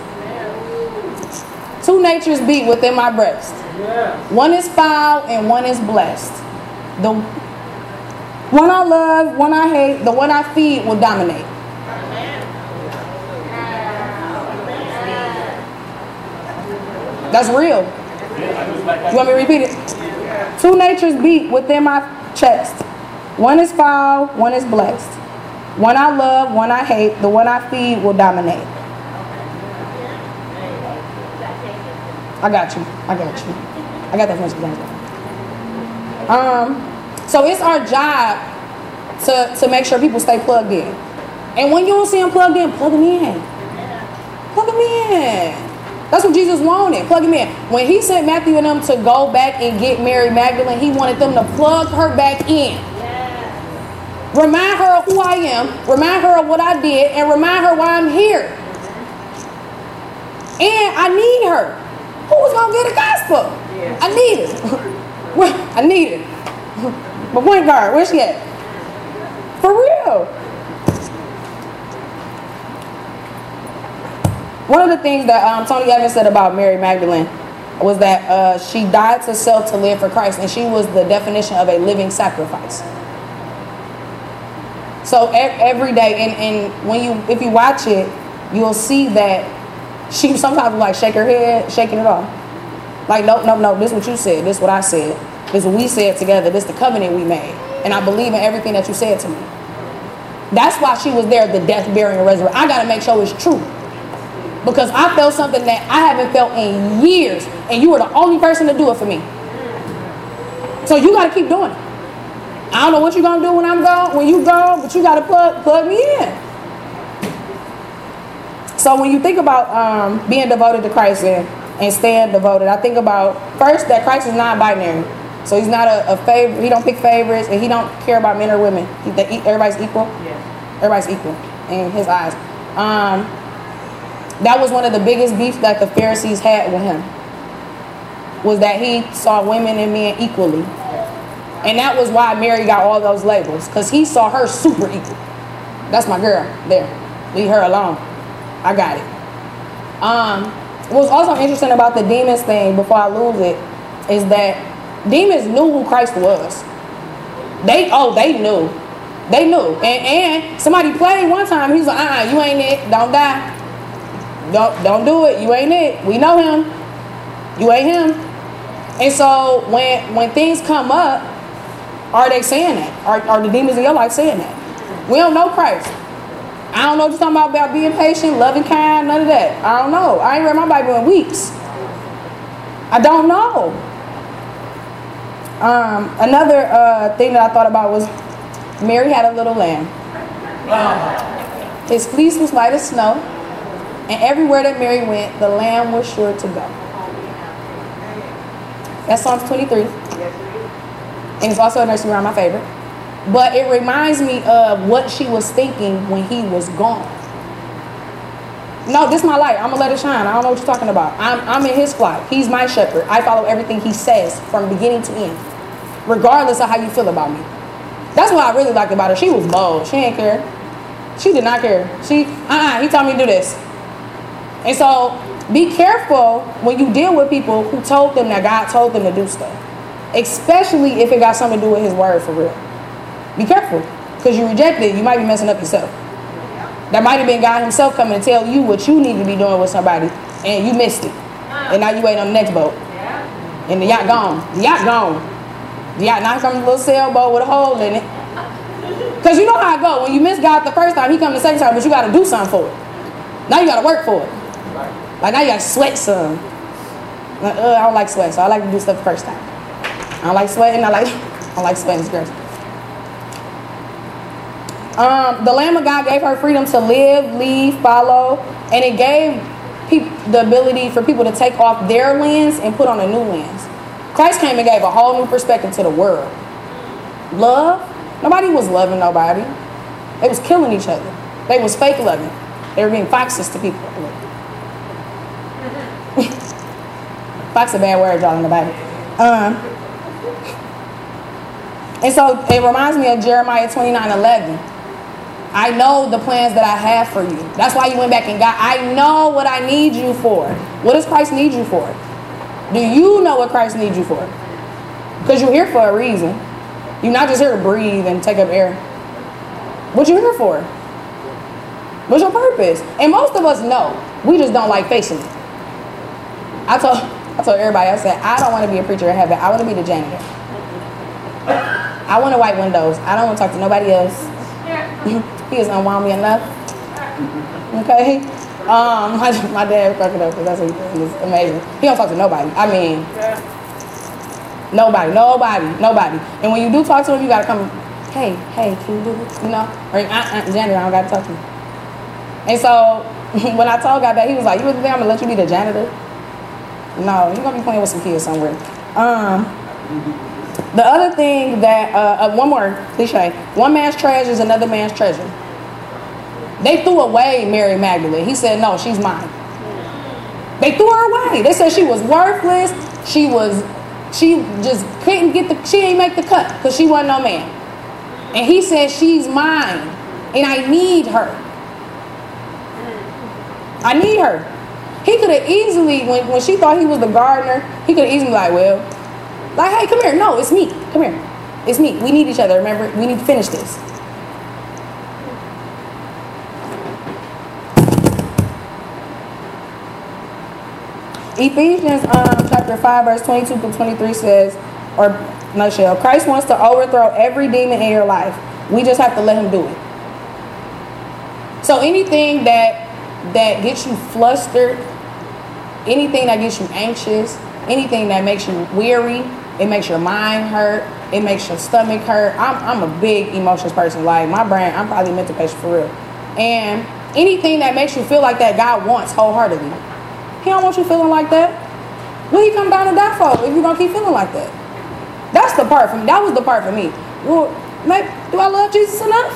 Two natures beat within my breast. One is foul and one is blessed. The one I love, one I hate, the one I feed will dominate. That's real. You want me to repeat it? Two natures beat within my chest. One is foul, one is blessed. One I love, one I hate. The one I feed will dominate. I got you. I got you. I got that much. Um, so it's our job to, to make sure people stay plugged in. And when you don't see them plugged in, plug them in. Plug them in. That's what Jesus wanted. Plug them in. When he sent Matthew and them to go back and get Mary Magdalene, he wanted them to plug her back in. Remind her of who I am. Remind her of what I did. And remind her why I'm here. And I need her. Who was going to get the gospel? I need it. I need it. My point guard, where's she at? For real. One of the things that um, Tony Evans said about Mary Magdalene was that uh, she died to self to live for Christ, and she was the definition of a living sacrifice. So every day, and, and when you, if you watch it, you'll see that she sometimes will like shake her head, shaking it off. Like, nope, nope, nope, this is what you said, this is what I said, this is what we said together, this is the covenant we made. And I believe in everything that you said to me. That's why she was there, the death, burial, and resurrection. I got to make sure it's true. Because I felt something that I haven't felt in years. And you were the only person to do it for me. So you got to keep doing it. I don't know what you're going to do when I'm gone, when you gone, but you got to plug, plug me in. So when you think about um, being devoted to Christ and, and staying devoted, I think about, first, that Christ is non-binary. So he's not a, a favorite. He don't pick favorites, and he don't care about men or women. He, they, everybody's equal. Yeah. Everybody's equal in his eyes. Um, that was one of the biggest beefs that the Pharisees had with him, was that he saw women and men equally. And that was why Mary got all those labels, because he saw her super equal. That's my girl. There. Leave her alone. I got it. Um, what was also interesting about the demons thing, before I lose it, is that demons knew who Christ was. They, oh, they knew. They knew. And, and somebody played one time. He was like, uh-uh, you ain't it. Don't die. Don't, don't do it. You ain't it. We know him. You ain't him. And so when, when things come up, are they saying that? Are, are the demons in your life saying that? We don't know Christ. I don't know what you're talking about, about being patient, loving, kind, none of that. I don't know. I ain't read my Bible in weeks. I don't know. Um, another uh, thing that I thought about was Mary had a little lamb. His fleece was white as snow, and everywhere that Mary went, the lamb was sure to go. That's Psalms twenty-three. And it's also a nursery rhyme, my favorite. But it reminds me of what she was thinking when he was gone. No, this is my light. I'm going to let it shine. I don't know what you're talking about. I'm, I'm in his flock. He's my shepherd. I follow everything he says from beginning to end, regardless of how you feel about me. That's what I really liked about her. She was bold. She didn't care. She did not care. She, uh-uh, he told me to do this. And so be careful when you deal with people who told them that God told them to do stuff, especially if it got something to do with his word for real. Be careful, because you reject it, you might be messing up yourself. That might have been God himself coming to tell you what you need to be doing with somebody, and you missed it. And now you waiting on the next boat. And the yacht gone. The yacht gone. The yacht not from a little sailboat with a hole in it. Because you know how it go. When you miss God the first time, he come the second time, but you got to do something for it. Now you got to work for it. Like now you got to sweat some. Like, uh, I don't like sweat, so I like to do stuff the first time. I don't like sweating. I like, I don't like sweating. It's gross. Um, the Lamb of God gave her freedom to live, leave, follow, and it gave people the ability for people to take off their lens and put on a new lens. Christ came and gave a whole new perspective to the world. Love? Nobody was loving nobody. They was killing each other. They was fake loving. They were being foxes to people. Fox a bad word, y'all, in the Bible. Um, and so it reminds me of Jeremiah twenty-nine eleven. I know the plans that I have for you. That's why you went back and got, I know what I need you for. What does Christ need you for? Do you know what Christ needs you for? Because you're here for a reason. You're not just here to breathe and take up air. What you here for? What's your purpose? And most of us know. We just don't like facing it. I told I told everybody, I said, I don't want to be a preacher in heaven. I want to be the janitor. I want to wipe windows. I don't want to talk to nobody else. He has unwound me enough. Okay? Um, my, my dad cracking up because that's what he does. It's amazing. He don't talk to nobody. I mean, nobody, nobody, nobody. And when you do talk to him, you got to come, hey, hey, can you do this? You know? Or, uh, uh, janitor, I don't got to talk to you. And so, when I told God that, he was like, you really think I'm going to let you be the janitor? No, you're going to be playing with some kids somewhere. Um, the other thing that, uh, uh, one more cliche, one man's treasure is another man's treasure. They threw away Mary Magdalene. He said, no, she's mine. They threw her away. They said she was worthless. She was, she just couldn't get the, she ain't make the cut because she wasn't no man. And he said, she's mine and I need her. I need her. He could have easily, when, when she thought he was the gardener, he could have easily be like, well, like, hey, come here. No, it's me. Come here. It's me. We need each other. Remember, we need to finish this. Ephesians um, chapter five, verse twenty-two to twenty-three says, or nutshell, Christ wants to overthrow every demon in your life. We just have to let him do it. So anything that that gets you flustered, anything that gets you anxious, anything that makes you weary, it makes your mind hurt, it makes your stomach hurt. I'm, I'm a big emotions person. Like my brain, I'm probably a mental patient for real. And anything that makes you feel like that, God wants wholeheartedly. He don't want you feeling like that. What he come down to die for if you're going to keep feeling like that? That's the part for me. That was the part for me. Well, maybe, do I love Jesus enough?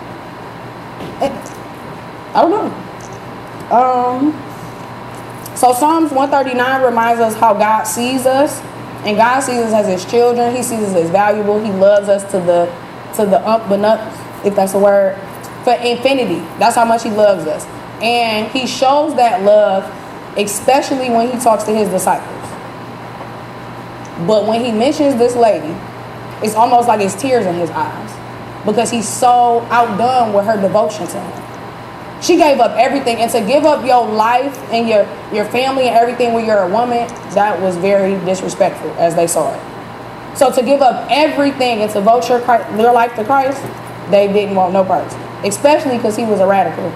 I don't know. Um, so Psalms one thirty-nine reminds us how God sees us, and God sees us as his children. He sees us as valuable. He loves us to the to the up and up, if that's a word, for infinity. That's how much he loves us. And he shows that love, especially when he talks to his disciples. But when he mentions this lady, it's almost like it's tears in his eyes because he's so outdone with her devotion to him. She gave up everything, and to give up your life and your, your family and everything when you're a woman, that was very disrespectful as they saw it. So to give up everything and to devote your, your life to Christ, they didn't want no parts, especially because he was a radical.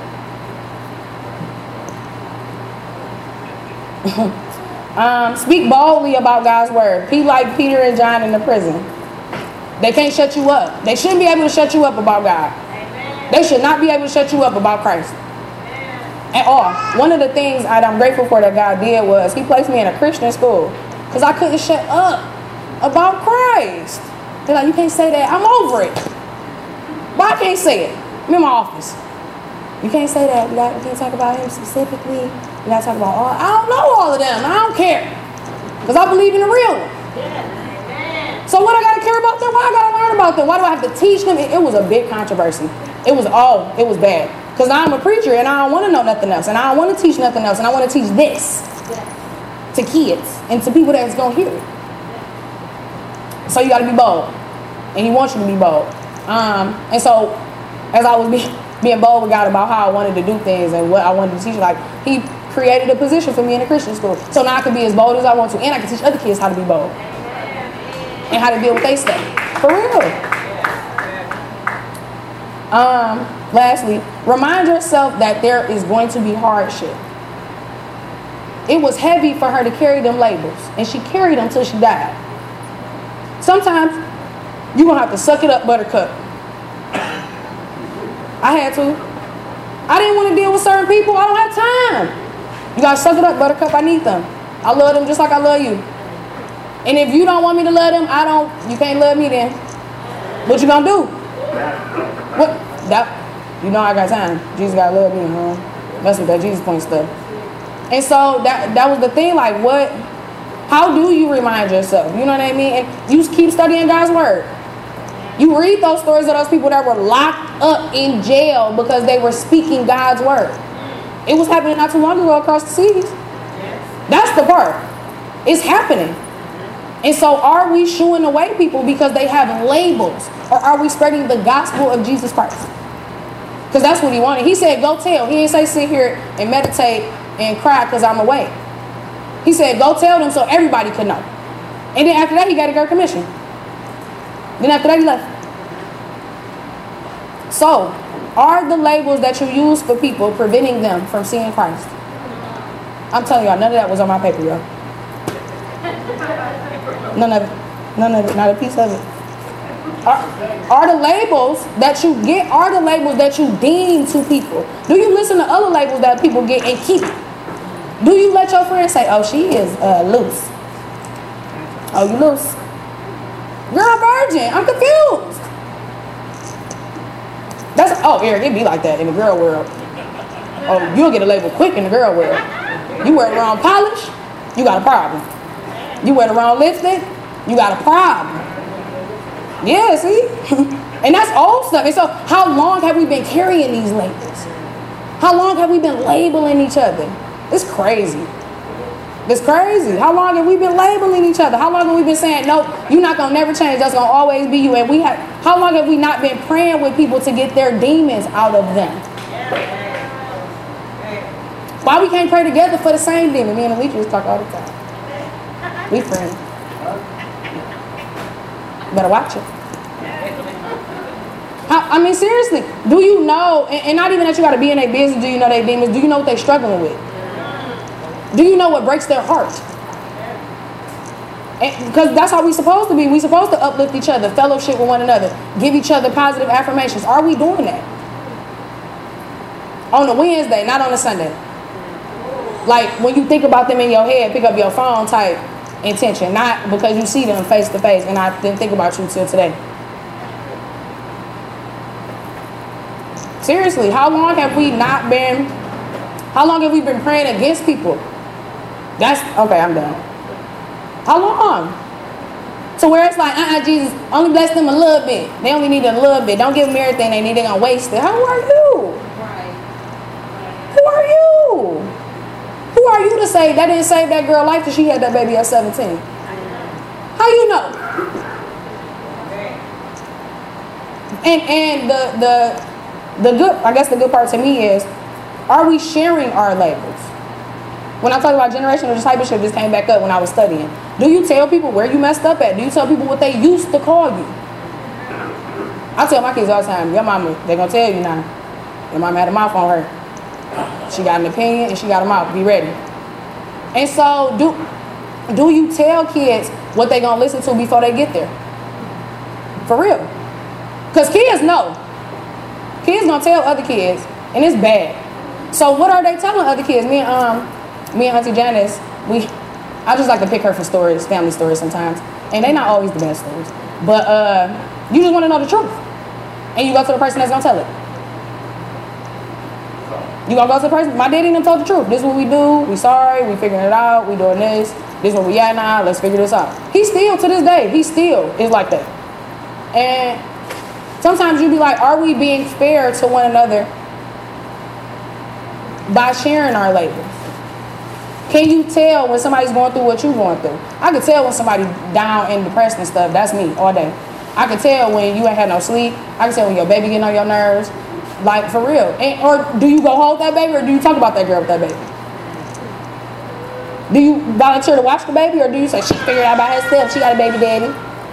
um, speak boldly about God's word. Be like Peter and John in the prison. They can't shut you up. They shouldn't be able to shut you up about God. They should not be able to shut you up about Christ at all. One of the things I'm grateful for that God did was he placed me in a Christian school because I couldn't shut up about Christ. They're like, you can't say that. I'm over it. But I can't say it. I'm in my office. You can't say that. We, got, we can't talk about him specifically. We got to talk about all. I don't know all of them. I don't care because I believe in the real one. So what I got to care about them? Why I got to learn about them? Why do I have to teach them? It, it was a big controversy. It was all, it was bad. Because now I'm a preacher and I don't want to know nothing else. And I don't want to teach nothing else. And I want to teach this to kids and to people that's going to hear it. So you got to be bold. And he wants you to be bold. Um, and so as I was being, being bold with God about how I wanted to do things and what I wanted to teach, like he created a position for me in a Christian school. So now I can be as bold as I want to. And I can teach other kids how to be bold. And how to deal with their stuff. For real. Um, lastly, remind yourself that there is going to be hardship. It was heavy for her to carry them labels, and she carried them till she died. Sometimes you're going to have to suck it up, buttercup. I had to. I didn't want to deal with certain people. I don't have time. You got to suck it up, buttercup. I need them. I love them just like I love you. And if you don't want me to love them, I don't, you can't love me then. What you going to do? What? That, you know I got time. Jesus got to love me, huh? That's what that Jesus point stuff. And so that that was the thing, like what, how do you remind yourself? You know what I mean? And you keep studying God's word. You read those stories of those people that were locked up in jail because they were speaking God's word. It was happening not too long ago across the seas. That's the part. It's happening. And so are we shooing away people because they have labels? Or are we spreading the gospel of Jesus Christ? Because that's what he wanted. He said, go tell. He didn't say sit here and meditate and cry because I'm away. He said, go tell them so everybody could know. And then after that, he got a great commission. Then after that, he left. So, are the labels that you use for people preventing them from seeing Christ? I'm telling y'all, none of that was on my paper, y'all. None of it. None of it. Not a piece of it. Are, are the labels that you get, are the labels that you deem to people? Do you listen to other labels that people get and keep it? Do you let your friends say, oh, she is uh, loose? Oh, you loose? Girl, virgin. I'm confused. That's, oh, Eric, it be like that in the girl world. Oh, you'll get a label quick in the girl world. You wear the wrong polish, you got a problem. You wear the wrong lipstick, you got a problem. Yeah, see? And that's old stuff. And so how long have we been carrying these labels? How long have we been labeling each other? It's crazy. It's crazy. How long have we been labeling each other? How long have we been saying, no, you're not going to never change. That's going to always be you. And we have, how long have we not been praying with people to get their demons out of them? Why we can't pray together for the same demon? Me and Alicia talk all the time. We friends. Better watch it. I, I mean, seriously, do you know, and, and not even that you got to be in their business, do you know their demons? Do you know what they're struggling with? Do you know what breaks their heart? Because that's how we're supposed to be. We're supposed to uplift each other, fellowship with one another, give each other positive affirmations. Are we doing that? On a Wednesday, not on a Sunday. Like, when you think about them in your head, pick up your phone type intention, not because you see them face to face and I didn't think about you till today. Seriously, how long have we not been, how long have we been praying against people? That's, okay, I'm done. How long? So where it's like, uh-uh, Jesus, only bless them a little bit. They only need a little bit. Don't give them everything they need. They're going to waste it. How are you? Right. Who are you? Who are you to say that didn't save that girl life till she had that baby at seventeen? How you know? And and the the the good, I guess the good part to me is, are we sharing our labels? When I talk about generational discipleship, this came back up when I was studying. Do you tell people where you messed up at? Do you tell people what they used to call you? I tell my kids all the time, your mama, they're going to tell you now. Your mama had a mouth on her. She got an opinion and she got a mouth. Be ready. And so, do, do you tell kids what they're going to listen to before they get there? For real. Because kids know. Kids going to tell other kids, and it's bad. So what are they telling other kids? Me and, um, me and Auntie Janice, we, I just like to pick her for stories, family stories sometimes. And they're not always the best stories. But uh, you just want to know the truth. And you go to the person that's going to tell it. You gonna go to the person, my daddy done told the truth. This is what we do, we sorry, we figuring it out, we doing this, this is where we at now, let's figure this out. He still, to this day, he still is like that. And sometimes you be like, are we being fair to one another by sharing our labels? Can you tell when somebody's going through what you're going through? I can tell when somebody down and depressed and stuff. That's me all day. I can tell when you ain't had no sleep. I can tell when your baby getting on your nerves. Like, for real. And, or do you go hold that baby, or do you talk about that girl with that baby? Do you volunteer to watch the baby, or do you say she figured it out by herself? She got a baby daddy.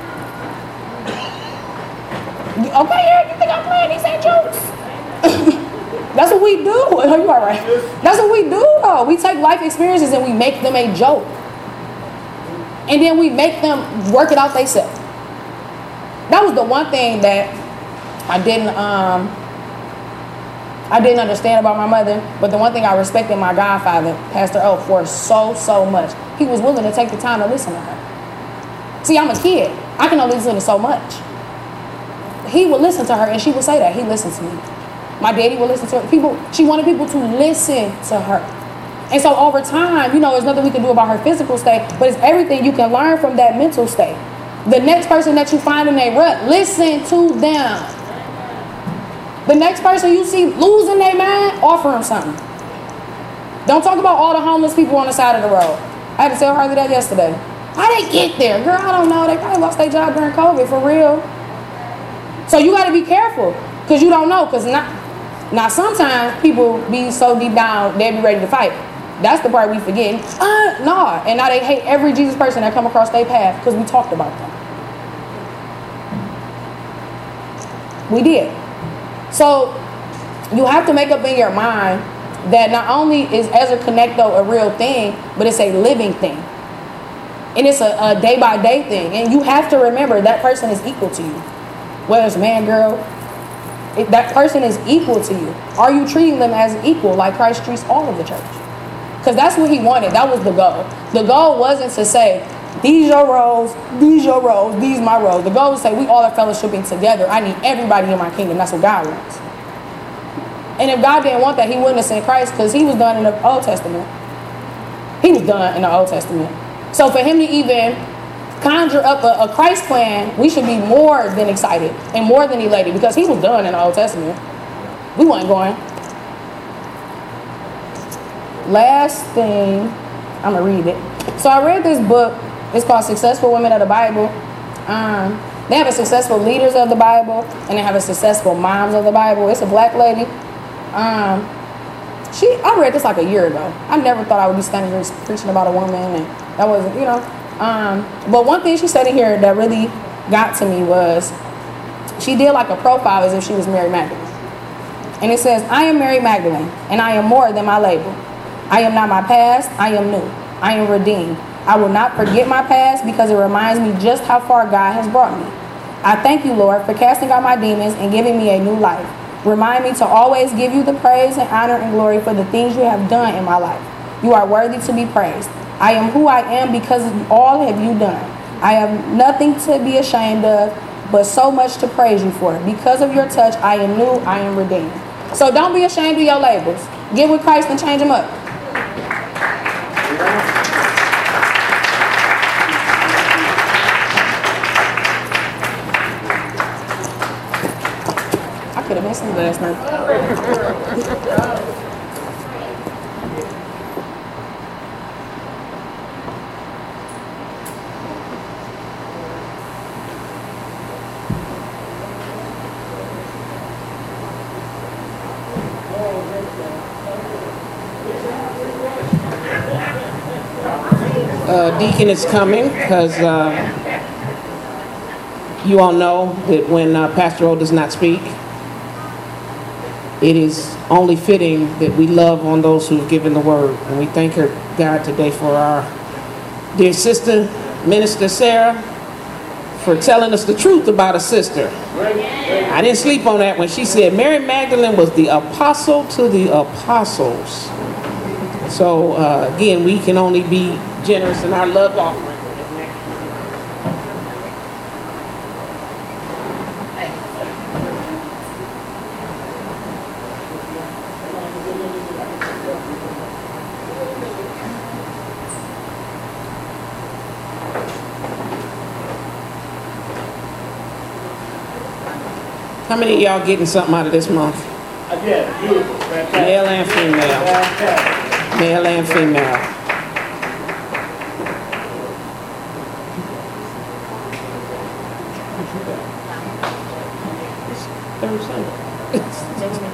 Okay, Eric, you think I'm playing these ain't jokes? That's what we do. Oh, you all right? That's what we do, though. We take life experiences and we make them a joke. And then we make them work it out themselves. That was the one thing that I didn't, um, I didn't understand about my mother, but the one thing I respected my godfather, Pastor O, for so, so much, he was willing to take the time to listen to her. See, I'm a kid. I can only listen to so much. He would listen to her, and she would say that. He listened to me. My daddy would listen to her. People, she wanted people to listen to her. And so over time, you know, there's nothing we can do about her physical state, but it's everything you can learn from that mental state. The next person that you find in a rut, listen to them. The next person you see losing their mind, offer them something. Don't talk about all the homeless people on the side of the road. I had to tell Harley that yesterday. How they get there? Girl, I don't know. They probably lost their job during COVID, for real. So you got to be careful, because you don't know. Because not, now sometimes people be so deep down, they'll be ready to fight. That's the part we forget. Uh, nah. And now they hate every Jesus person that come across their path because we talked about them. We did. So you have to make up in your mind that not only is Ezra Connect though a real thing, but it's a living thing. And it's a, a day-by-day thing. And you have to remember that person is equal to you. Whether it's man, girl, it, that person is equal to you. Are you treating them as equal like Christ treats all of the church? Because that's what he wanted. That was the goal. The goal wasn't to say, these your roles, these your roles, these my roles. The goal was to say, we all are fellowshipping together. I need everybody in my kingdom. That's what God wants. And if God didn't want that, he wouldn't have sent Christ, because he was done in the Old Testament. He was done in the Old Testament. So for him to even conjure up a, a Christ plan, we should be more than excited and more than elated, because he was done in the Old Testament. We weren't going. Last thing, I'm going to read it. So I read this book. It's called Successful Women of the Bible. Um, they have a successful leaders of the Bible, and they have a successful moms of the Bible. It's a black lady. Um, she, I read this like a year ago. I never thought I would be standing here preaching about a woman, and that wasn't, you know. Um, but one thing she said in here that really got to me was she did like a profile as if she was Mary Magdalene. And it says, I am Mary Magdalene, and I am more than my label. I am not my past, I am new. I am redeemed. I will not forget my past, because it reminds me just how far God has brought me. I thank you, Lord, for casting out my demons and giving me a new life. Remind me to always give you the praise and honor and glory for the things you have done in my life. You are worthy to be praised. I am who I am because of all have you done. I have nothing to be ashamed of, but so much to praise you for. Because of your touch, I am new, I am redeemed. So don't be ashamed of your labels. Get with Christ and change them up. I could have missed some last night. Uh, Deacon is coming because uh, you all know that when uh, Pastor O does not speak, it is only fitting that we love on those who have given the word. And we thank her, God, today for our dear sister, Minister Sarah, for telling us the truth about a sister. I didn't sleep on that when she said Mary Magdalene was the apostle to the apostles. So uh, again, we can only be generous in our love offering. How many of y'all getting something out of this month? I did. Beautiful. Fantastic. Male and female. Fantastic. Male and female. Third Sunday.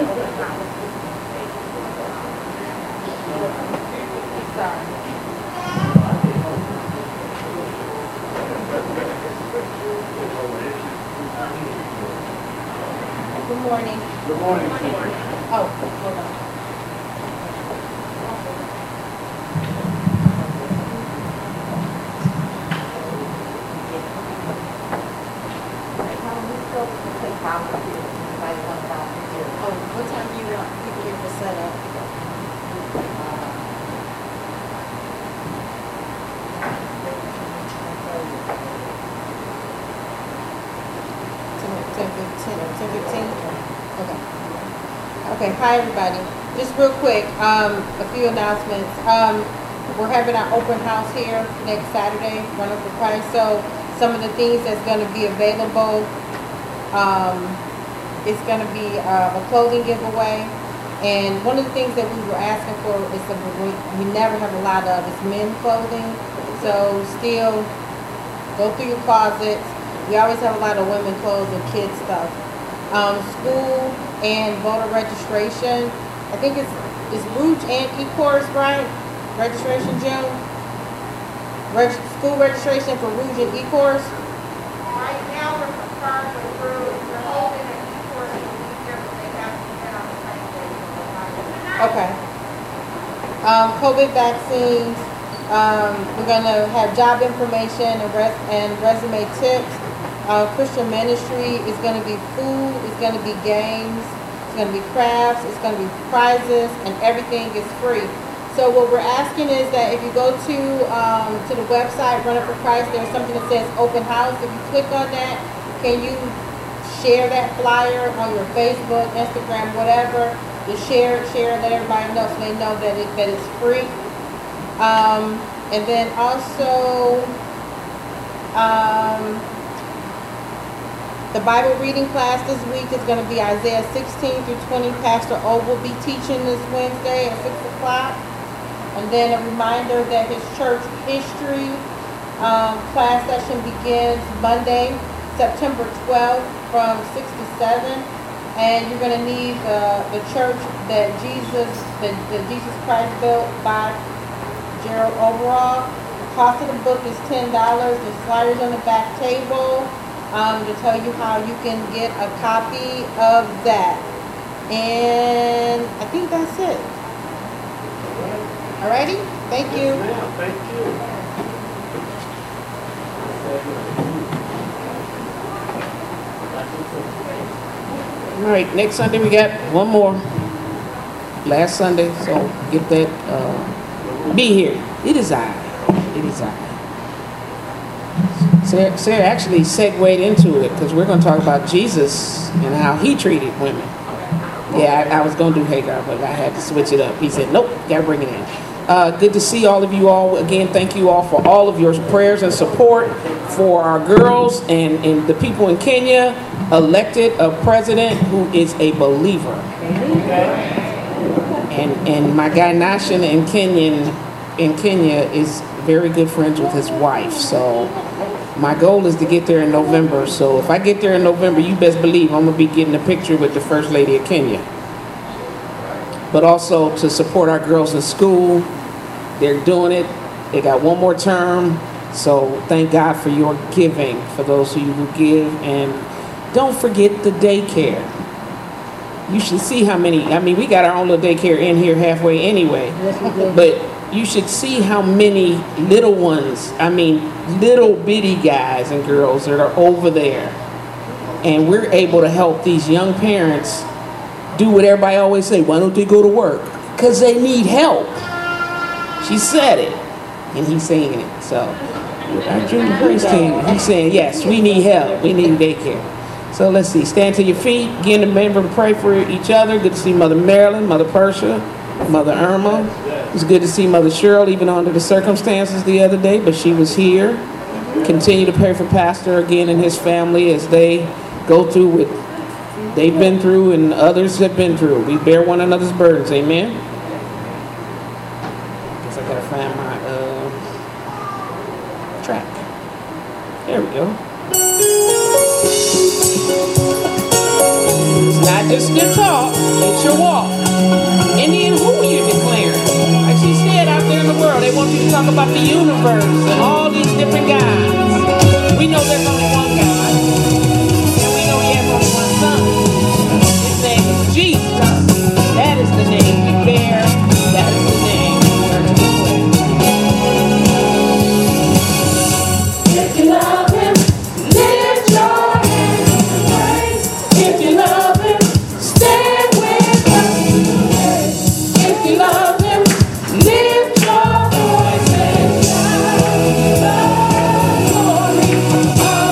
Good morning. Good morning. Oh, hold on. Oh, what time do you want people here to set up? ten fifteen, ten fifteen? Okay. Okay, hi everybody. Just real quick, um, a few announcements. Um, we're having our open house here next Saturday, Run Up for Christ. So some of the things that's gonna be available, um, it's gonna be uh, a clothing giveaway. And one of the things that we were asking for is that we, we never have a lot of is men's clothing. So still go through your closets. We always have a lot of women clothes and kids stuff. Um, school and voter registration I think it's, it's Rouge and E-Course, right? Registration, June? Reg, school registration for Rouge and E-Course? Right now, we're concerned with Rouge. We're hoping that E-Course will be here, but they have to get on the same day. Okay. Um, COVID vaccines, um, we're gonna have job information and res, and resume tips. Uh, Christian ministry is gonna be food, it's gonna be games, it's gonna be crafts, it's gonna be prizes, and everything is free. So what we're asking is that if you go to um, to the website, Run Up for Christ, there's something that says open house. If you click on that, can you share that flyer on your Facebook, Instagram, whatever? Just share it, share it, let everybody know so they know that it that it's free. Um, and then also, um, the Bible reading class this week is going to be Isaiah sixteen through twenty. Pastor O will be teaching this Wednesday at six o'clock. And then a reminder that his church history um, class session begins Monday, September twelfth from six to seven. And you're going to need uh, the church that Jesus, that, that Jesus Christ built by Gerald Overall. The cost of the book is ten dollars. The flyers on the back table um, to tell you how you can get a copy of that. And I think that's it. Alrighty? Thank you. Ma'am, thank you. All right, next Sunday we got one more. Last Sunday, so get that. Uh, be here. It is I. It is I. Sarah, Sarah actually segued into it because we're going to talk about Jesus and how he treated women. Yeah, I, I was going to do Hagar, but I had to switch it up. He said, nope, got to bring it in. Uh, good to see all of you all. Again, thank you all for all of your prayers and support for our girls and, and the people in Kenya. Elected a president who is a believer. And and my guy Nashin in Kenyan in Kenya is very good friends with his wife. So my goal is to get there in November. So if I get there in November, you best believe I'm gonna be getting a picture with the First Lady of Kenya. But also to support our girls in school. They're doing it. They got one more term. So thank God for your giving, for those of you who give. And don't forget the daycare. You should see how many, I mean, we got our own little daycare in here halfway anyway. But you should see how many little ones, I mean, little bitty guys and girls that are over there. And we're able to help these young parents do what everybody always say, why don't they go to work? Because they need help. She said it, and he's saying it. So, our junior praise team, he's saying, yes, we need help. We need daycare. So let's see, stand to your feet. Again, remember to pray for each other. Good to see Mother Marilyn, Mother Persia, Mother Irma. It's good to see Mother Cheryl, even under the circumstances the other day, but she was here. Continue to pray for Pastor again and his family as they go through what they've been through and others have been through. We bear one another's burdens, amen? Guess I gotta find my uh, track. There we go. It's not just your talk, it's your walk. And then who you declaring? Like she said, out there in the world, they want you to talk about the universe and all these different guys. We know there's only one God. And we know he has only one son. His name is Jesus. That is the name we bear. That is the name we are to declare. If you love him, lift your hands in praise. If you love him, stand with us. If you love him, lift your voice and shout the glory of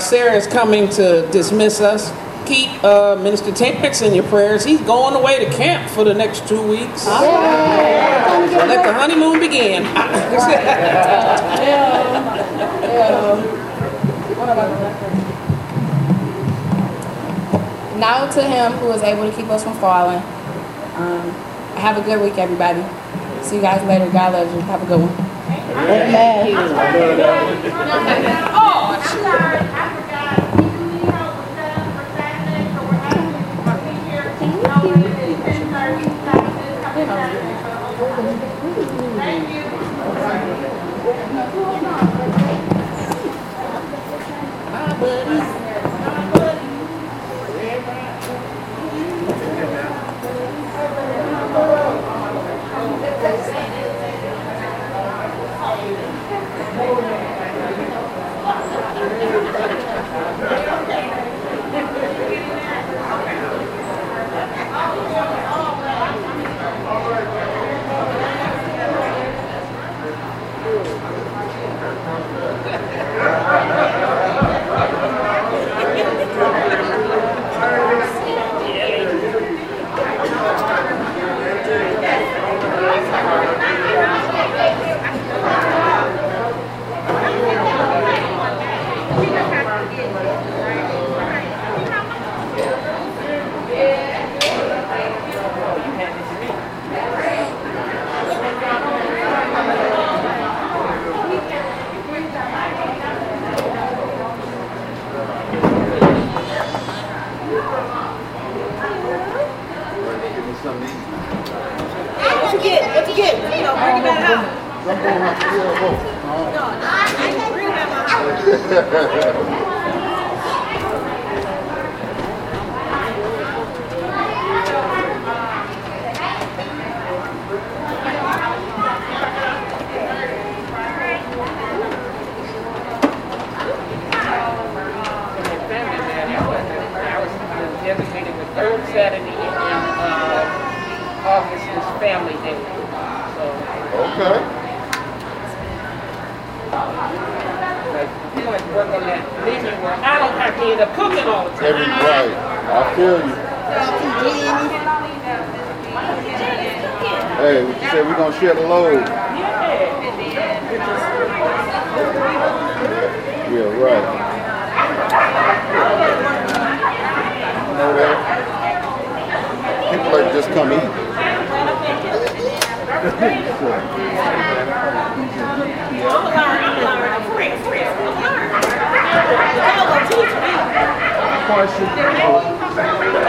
Sarah is coming to dismiss us. Keep uh, Minister Terrence in your prayers. He's going away to camp for the next two weeks. So let the honeymoon begin. Now to him who is able to keep us from falling. Um, have a good week, everybody. See you guys later. God loves you. Have a good one. Oh, I'm sorry, I forgot. We do need help with set up for Saturday, so we're having a teacher, no, it is ten thirty, Saturday, coming Saturday. Thank you. Bye, buddy. Bye, buddy. What you get? What you get? You know, bring it back out. No, I can't bring it back out. Designated the third Saturday in uh, August is Family Day. So, Okay. like, you like work on that menu where I don't have to end up cooking all the time. Every right. I feel you. Hey, what you say? We're gonna share the load. Yeah, right. You know that? People like to just come eat. Question.